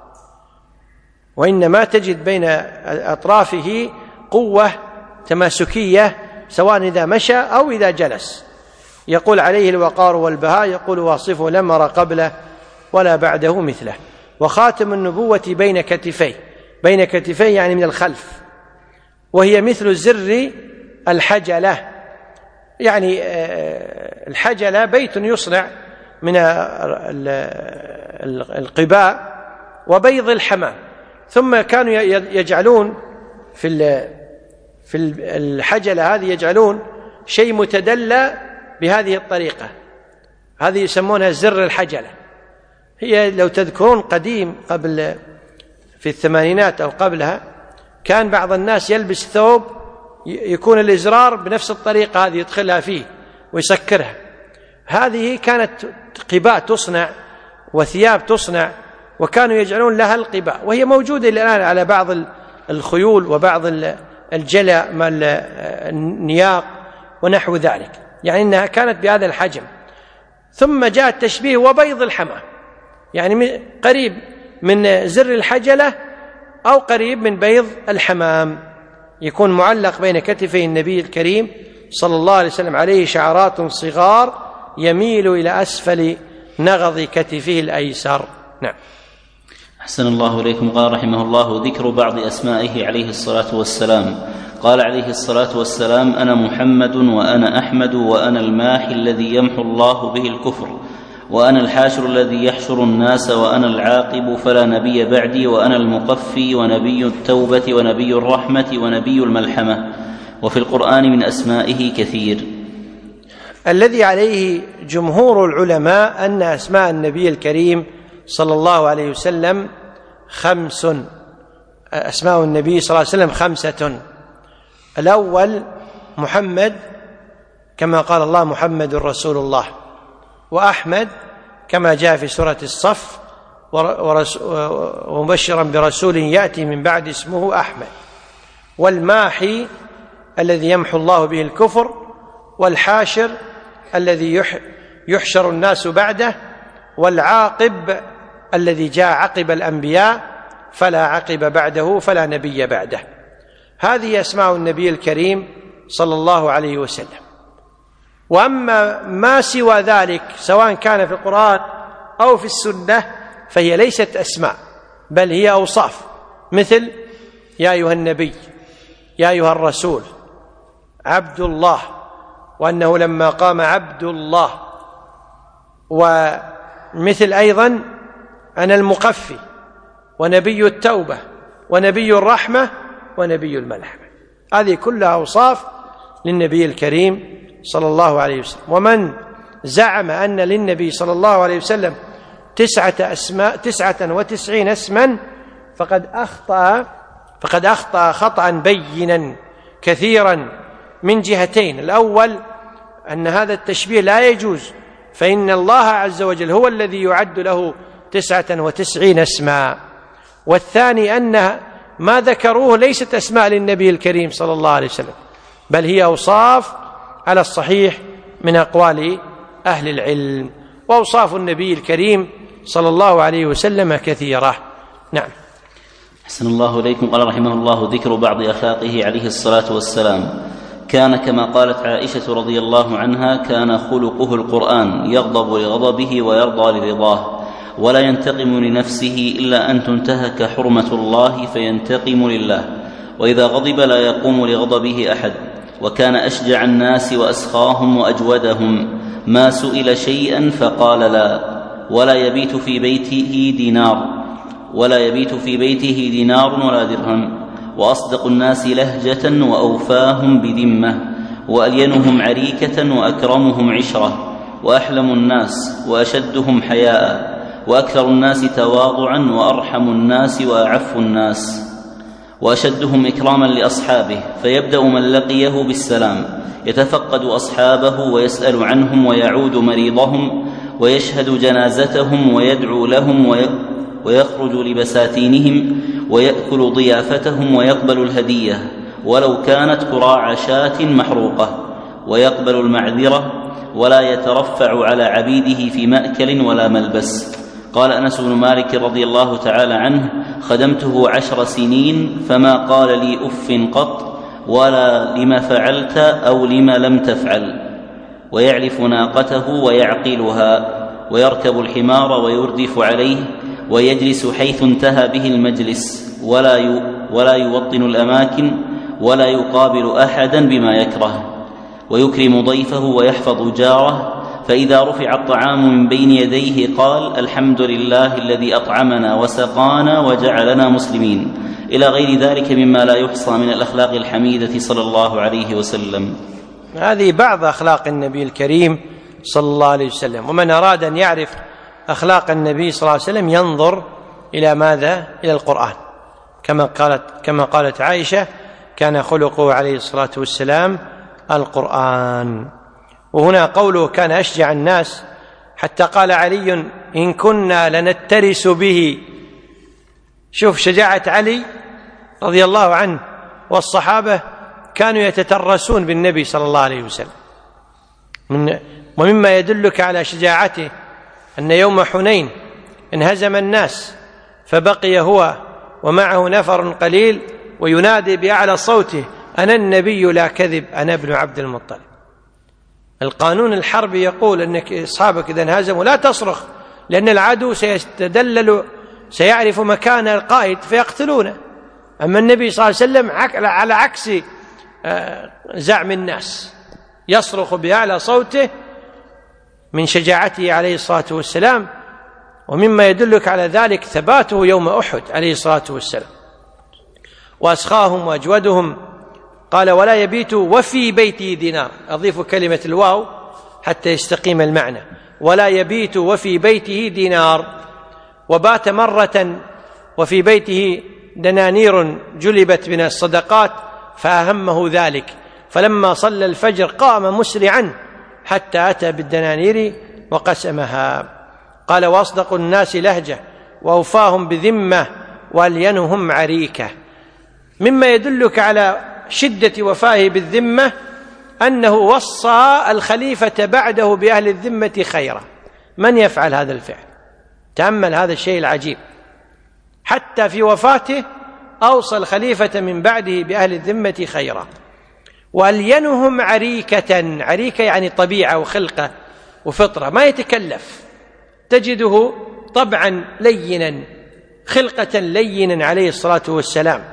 وإنما تجد بين أطرافه قوة تماسكية سواء إذا مشى أو إذا جلس. يقول عليه الوقار والبهاء، يقول واصفه لم أر قبله ولا بعده مثله. وخاتم النبوة بين كتفيه. بين كتفيه يعني من الخلف، وهي مثل زر الحجلة، يعني الحجلة بيت يصنع من القباء وبيض الحمام، ثم كانوا يجعلون في في الحجلة هذه يجعلون شيء متدلى بهذه الطريقة، هذه يسمونها زر الحجلة. هي لو تذكرون قديم قبل في الثمانينات أو قبلها كان بعض الناس يلبس ثوب يكون الإزرار بنفس الطريقة هذه يدخلها فيه ويسكرها. هذه كانت قباء تصنع وثياب تصنع، وكانوا يجعلون لها القباء، وهي موجودة الآن على بعض الخيول وبعض الجلى مال النياق ونحو ذلك، يعني إنها كانت بهذا الحجم. ثم جاء التشبيه وبيض الحمام، يعني قريب من زر الحجلة أو قريب من بيض الحمام، يكون معلق بين كتفي النبي الكريم صلى الله عليه وسلم، عليه شعرات صغار يميل إلى أسفل نغض كتفه الأيسر. نعم. أحسن الله إليكم. قال رحمه الله: ذكر بعض أسمائه عليه الصلاة والسلام. قال عليه الصلاة والسلام: أنا محمد وأنا أحمد وأنا الماحي الذي يمحو الله به الكفر، وأنا الحاشر الذي يحشر الناس، وأنا العاقب فلا نبي بعدي، وأنا المقفي ونبي التوبة ونبي الرحمة ونبي الملحمة. وفي القرآن من أسمائه كثير. الذي عليه جمهور العلماء أن أسماء النبي الكريم صلى الله عليه وسلم خمس، أسماء النبي صلى الله عليه وسلم خمسة. الأول محمد كما قال الله: محمد رسول الله. وأحمد كما جاء في سورة الصف: ومبشرا برسول يأتي من بعد اسمه أحمد. والماحي الذي يمحو الله به الكفر، والحاشر الذي يحشر الناس بعده، والعاقب الذي جاء عقب الأنبياء فلا عقب بعده فلا نبي بعده. هذه أسماء النبي الكريم صلى الله عليه وسلم. وأما ما سوى ذلك سواء كان في القرآن أو في السنة فهي ليست أسماء، بل هي أوصاف، مثل يا أيها النبي، يا أيها الرسول، عبد الله، وأنه لما قام عبد الله. ومثل أيضا أنا المقفي، ونبي التوبة، ونبي الرحمة، ونبي الملحمة. هذه كلها أوصاف للنبي الكريم صلى الله عليه وسلم. ومن زعم أن للنبي صلى الله عليه وسلم تسعة أسماء تسعة وتسعين اسما فقد أخطأ فقد أخطأ خطأ بينا كثيرا من جهتين. الأول أن هذا التشبيه لا يجوز، فإن الله عز وجل هو الذي يعد له تسعة وتسعين اسما. والثاني أن ما ذكروه ليست أسماء للنبي الكريم صلى الله عليه وسلم، بل هي أوصاف على الصحيح من أقوال أهل العلم. وأوصاف النبي الكريم صلى الله عليه وسلم كثيرة. نعم. أحسن الله إليكم. قال رحمه الله: ذكر بعض أخلاقه عليه الصلاة والسلام. كان كما قالت عائشة رضي الله عنها: كان خلقه القرآن، يغضب لغضبه ويرضى لرضاه، ولا ينتقم لنفسه إلا أن تنتهك حرمة الله فينتقم لله، وإذا غضب لا يقوم لغضبه أحد. وكان أشجع الناس وأسخاهم وأجودهم، ما سئل شيئا فقال لا، ولا يبيت في بيته دينار ولا يبيت في بيته دينار ولا درهم. وأصدق الناس لهجة وأوفاهم بذمة، وألينهم عريكة وأكرمهم عشرة، وأحلم الناس وأشدهم حياء، وأكثر الناس تواضعا، وأرحم الناس وأعف الناس، وأشدهم إكراما لأصحابه. فيبدأ من لقيه بالسلام، يتفقد أصحابه ويسأل عنهم، ويعود مريضهم، ويشهد جنازتهم، ويدعو لهم، ويخرج لبساتينهم، ويأكل ضيافتهم، ويقبل الهدية ولو كانت قراع شاة محروقة، ويقبل المعذرة، ولا يترفع على عبيده في مأكل ولا ملبس. قال أنس بن مالك رضي الله تعالى عنه: خدمته عشر سنين فما قال لي أف قط، ولا لما فعلت أو لما لم تفعل. ويعلف ناقته ويعقلها، ويركب الحمار ويردف عليه، ويجلس حيث انتهى به المجلس، ولا ولا يوطن الأماكن، ولا يقابل أحدا بما يكره. ويكرم ضيفه ويحفظ جاره، فإذا رفع الطعام من بين يديه قال: الحمد لله الذي أطعمنا وسقانا وجعلنا مسلمين، إلى غير ذلك مما لا يحصى من الأخلاق الحميدة صلى الله عليه وسلم. هذه بعض أخلاق النبي الكريم صلى الله عليه وسلم. ومن أراد أن يعرف أخلاق النبي صلى الله عليه وسلم ينظر إلى ماذا؟ إلى القرآن، كما قالت كما قالت عائشة: كان خلقه عليه الصلاة والسلام القرآن. وهنا قوله كان أشجع الناس، حتى قال علي: إن كنا لنترس به. شوف شجاعة علي رضي الله عنه، والصحابة كانوا يتترسون بالنبي صلى الله عليه وسلم. من ومما يدلك على شجاعته أن يوم حنين انهزم الناس، فبقي هو ومعه نفر قليل وينادي بأعلى صوته: أنا النبي لا كذب، أنا ابن عبد المطلب. القانون الحربي يقول أنك أصحابك إذا انهزموا لا تصرخ، لأن العدو سيستدلل سيعرف مكان القائد فيقتلونه. أما النبي صلى الله عليه وسلم على عكس زعم الناس يصرخ بأعلى صوته من شجاعته عليه الصلاة والسلام. ومما يدلك على ذلك ثباته يوم أحد عليه الصلاة والسلام، وأسخاهم وأجودهم. قال: ولا يبيت وفي بيته دينار. أضيف كلمة الواو حتى يستقيم المعنى. ولا يبيت وفي بيته دينار. وبات مرة وفي بيته دنانير جلبت من الصدقات فأهمه ذلك، فلما صلى الفجر قام مسرعا حتى أتى بالدنانير وقسمها. قال: وأصدق الناس لهجة وأوفاهم بذمة وألينهم عريكة. مما يدلك على شدة وفائه بالذمة أنه وصى الخليفة بعده بأهل الذمة خيرا. من يفعل هذا الفعل؟ تأمل هذا الشيء العجيب، حتى في وفاته أوصى الخليفة من بعده بأهل الذمة خيرا. وألينهم عريكة. عريكة يعني طبيعة وخلقة وفطرة، ما يتكلف، تجده طبعا لينا، خلقة لينا عليه الصلاة والسلام.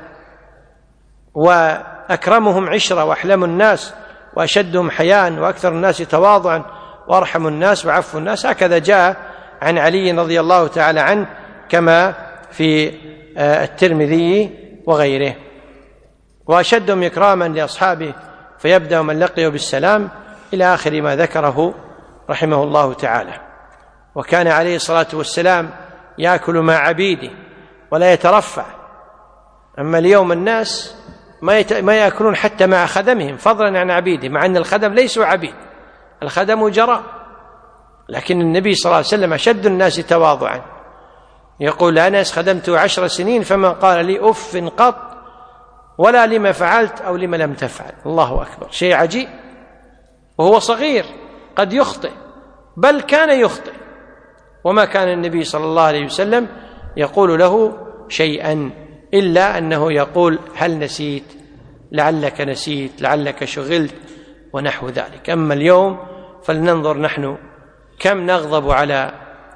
وأكرمهم عشرة وأحلم الناس وأشدهم حياء وأكثر الناس تواضعا وأرحم الناس وعفو الناس. هكذا جاء عن علي رضي الله تعالى عنه كما في الترمذي وغيره. وأشدهم إكراما لأصحابه فيبدأ من لقيه بالسلام إلى آخر ما ذكره رحمه الله تعالى. وكان عليه الصلاة والسلام يأكل مع عبيده ولا يترفع. أما اليوم الناس ما يأكلون حتى مع خدمهم، فضلا عن عبيده، مع أن الخدم ليسوا عبيد، الخدم جراء. لكن النبي صلى الله عليه وسلم أشد الناس تواضعا. يقول: أنس خدمت عشر سنين فما قال لي أف قط، ولا لما فعلت أو لما لم تفعل. الله أكبر، شيء عجيب. وهو صغير قد يخطئ، بل كان يخطئ، وما كان النبي صلى الله عليه وسلم يقول له شيئا إلا أنه يقول: هل نسيت؟ لعلك نسيت، لعلك شغلت، ونحو ذلك. أما اليوم فلننظر نحن كم نغضب على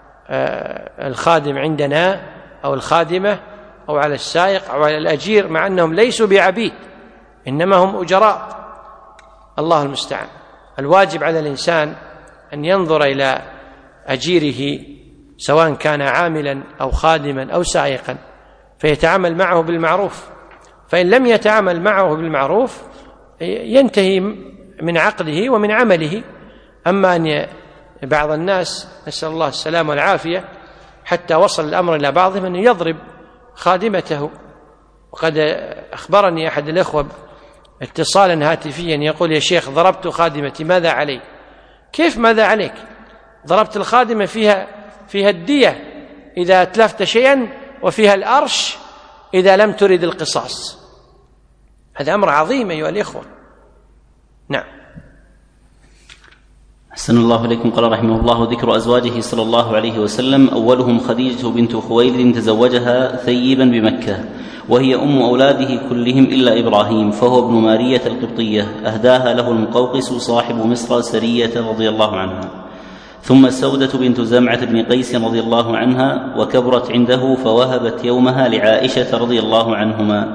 الخادم عندنا أو الخادمة أو على السائق أو على الأجير، مع أنهم ليسوا بعبيد، إنما هم أجراء. الله المستعان. الواجب على الإنسان أن ينظر إلى أجيره سواء كان عاملا أو خادما أو سائقا فيتعامل معه بالمعروف، فإن لم يتعامل معه بالمعروف ينتهي من عقله ومن عمله. أما أن بعض الناس، نسأل الله السلامة والعافية، حتى وصل الأمر إلى بعضهم أن يضرب خادمته. وقد أخبرني أحد الأخوة اتصالا هاتفيا يقول: يا شيخ ضربت خادمتي، ماذا علي؟ كيف ماذا عليك؟ ضربت الخادمة فيها فيها الدية إذا أتلفت شيئا، وفيها الأرش إذا لم ترد القصاص. هذا أمر عظيم أيها الإخوة. نعم. أحسن الله إليكم. قال رحمه الله: ذكر أزواجه صلى الله عليه وسلم. أولهم خديجة بنت خويلد تزوجها ثيبا بمكة، وهي أم أولاده كلهم إلا إبراهيم، فهو ابن مارية القبطية، أهداها له المقوقس صاحب مصر سرية رضي الله عنها. ثم سودة بنت زمعة بن قيس رضي الله عنها، وكبرت عنده فوهبت يومها لعائشة رضي الله عنهما.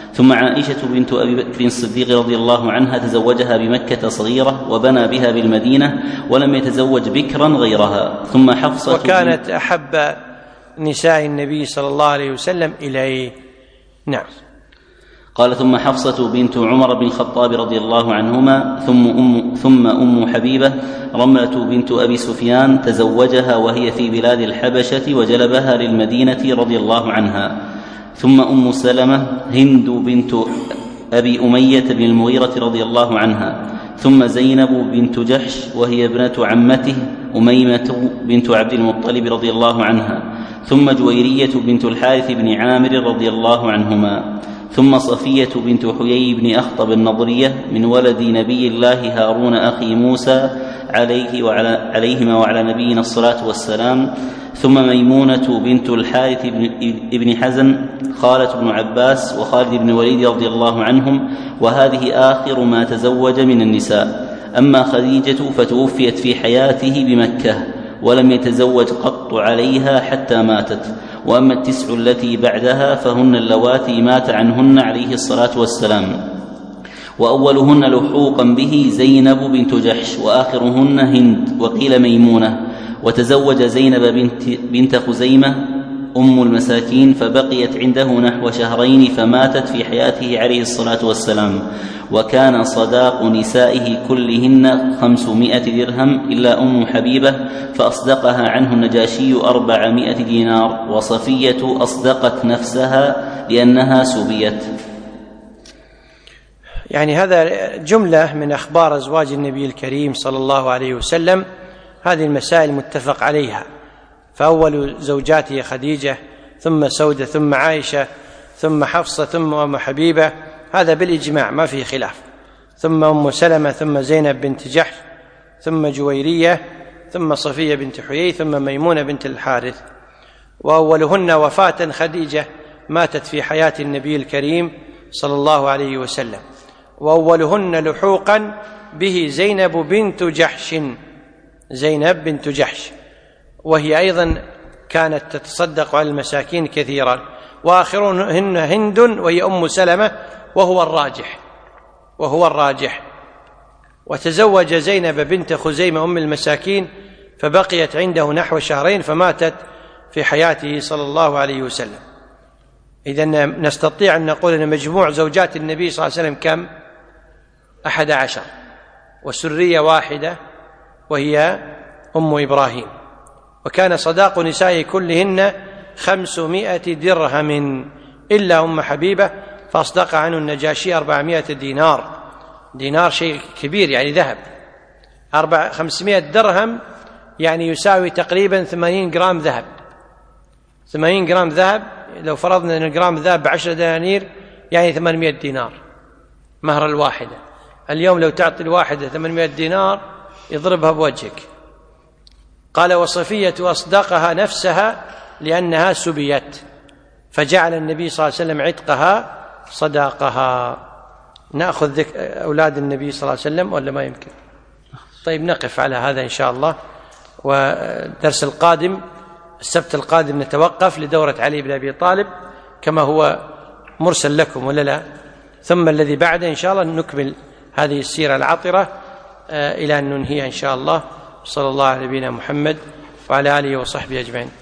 ثم عائشة بنت أبي بكر الصديق رضي الله عنها تزوجها بمكة صغيرة وبنى بها بالمدينة ولم يتزوج بكرا غيرها. ثم حفصة وكانت أحب نساء النبي صلى الله عليه وسلم إليه. نعم. قال ثم حفصة بنت عمر بن الخطاب رضي الله عنهما ثم أم, ثم أم حبيبة رملة بنت أبي سفيان تزوجها وهي في بلاد الحبشة وجلبها للمدينة رضي الله عنها. ثم أم سلمة هند بنت أبي أمية بن المغيرة رضي الله عنها. ثم زينب بنت جحش وهي ابنة عمته أميمة بنت عبد المطلب رضي الله عنها. ثم جويرية بنت الحارث بن عامر رضي الله عنهما. ثم صفية بنت حيي بن أخطب النضرية من ولد نبي الله هارون أخي موسى عليه وعلى عليهما وعلى نبينا الصلاة والسلام. ثم ميمونة بنت الحارث بن حزن خالة بن عباس وخالد بن وليد رضي الله عنهم، وهذه آخر ما تزوج من النساء. أما خديجة فتوفيت في حياته بمكة ولم يتزوج قط عليها حتى ماتت. وأما التسع التي بعدها فهن اللواتي مات عنهن عليه الصلاة والسلام. وأولهن لحوقا به زينب بنت جحش وآخرهن هند وقيل ميمونة. وتزوج زينب بنت, بنت خزيمة أم المساكين فبقيت عنده نحو شهرين فماتت في حياته عليه الصلاة والسلام. وكان صداق نسائه كلهن خمسمائة درهم إلا أم حبيبة فأصدقها عنه النجاشي أربعمائة دينار. وصفية أصدقت نفسها لأنها سبيت. يعني هذا جملة من أخبار أزواج النبي الكريم صلى الله عليه وسلم. هذه المسائل متفق عليها، فأول زوجاته خديجة ثم سودة ثم عائشة ثم حفصة ثم أم حبيبة، هذا بالإجماع ما في خلاف. ثم أم سلمة ثم زينب بنت جحش ثم جويرية ثم صفية بنت حيي ثم ميمونة بنت الحارث. وأولهن وفاة خديجة ماتت في حياة النبي الكريم صلى الله عليه وسلم. وأولهن لحوقا به زينب بنت جحش زينب بنت جحش وهي أيضا كانت تتصدق على المساكين كثيرا. وآخرهن هند وهي أم سلمة وهو الراجح وهو الراجح وتزوج زينب بنت خزيمة أم المساكين فبقيت عنده نحو شهرين فماتت في حياته صلى الله عليه وسلم. إذن نستطيع أن نقول أن مجموع زوجات النبي صلى الله عليه وسلم كم؟ أحد عشر، وسرية واحدة وهي أم إبراهيم. وكان صداق نسائه كلهن خمسمائة درهم إلا أم حبيبة فأصدق عنه النجاشي أربعمائة دينار. دينار شيء كبير يعني ذهب. أربع خمسمائة درهم يعني يساوي تقريبا ثمانين جرام ذهب. ثمانين جرام ذهب لو فرضنا أن الجرام ذهب بعشرة دنانير يعني ثمانمائة دينار مهر الواحدة. اليوم لو تعطي الواحدة ثمانمائة دينار يضربها بوجهك. قال وصفية أصدقها نفسها لأنها سبيت فجعل النبي صلى الله عليه وسلم عتقها صداقها. نأخذ ذك أولاد النبي صلى الله عليه وسلم ولا ما يمكن؟ طيب نقف على هذا إن شاء الله. ودرس القادم السبت القادم نتوقف لدورة علي بن أبي طالب كما هو مرسل لكم ولا لا؟ ثم الذي بعده إن شاء الله نكمل هذه السيرة العطرة إلى أن ننهيها إن شاء الله. صلى الله على نبينا محمد وعلى آله وصحبه أجمعين.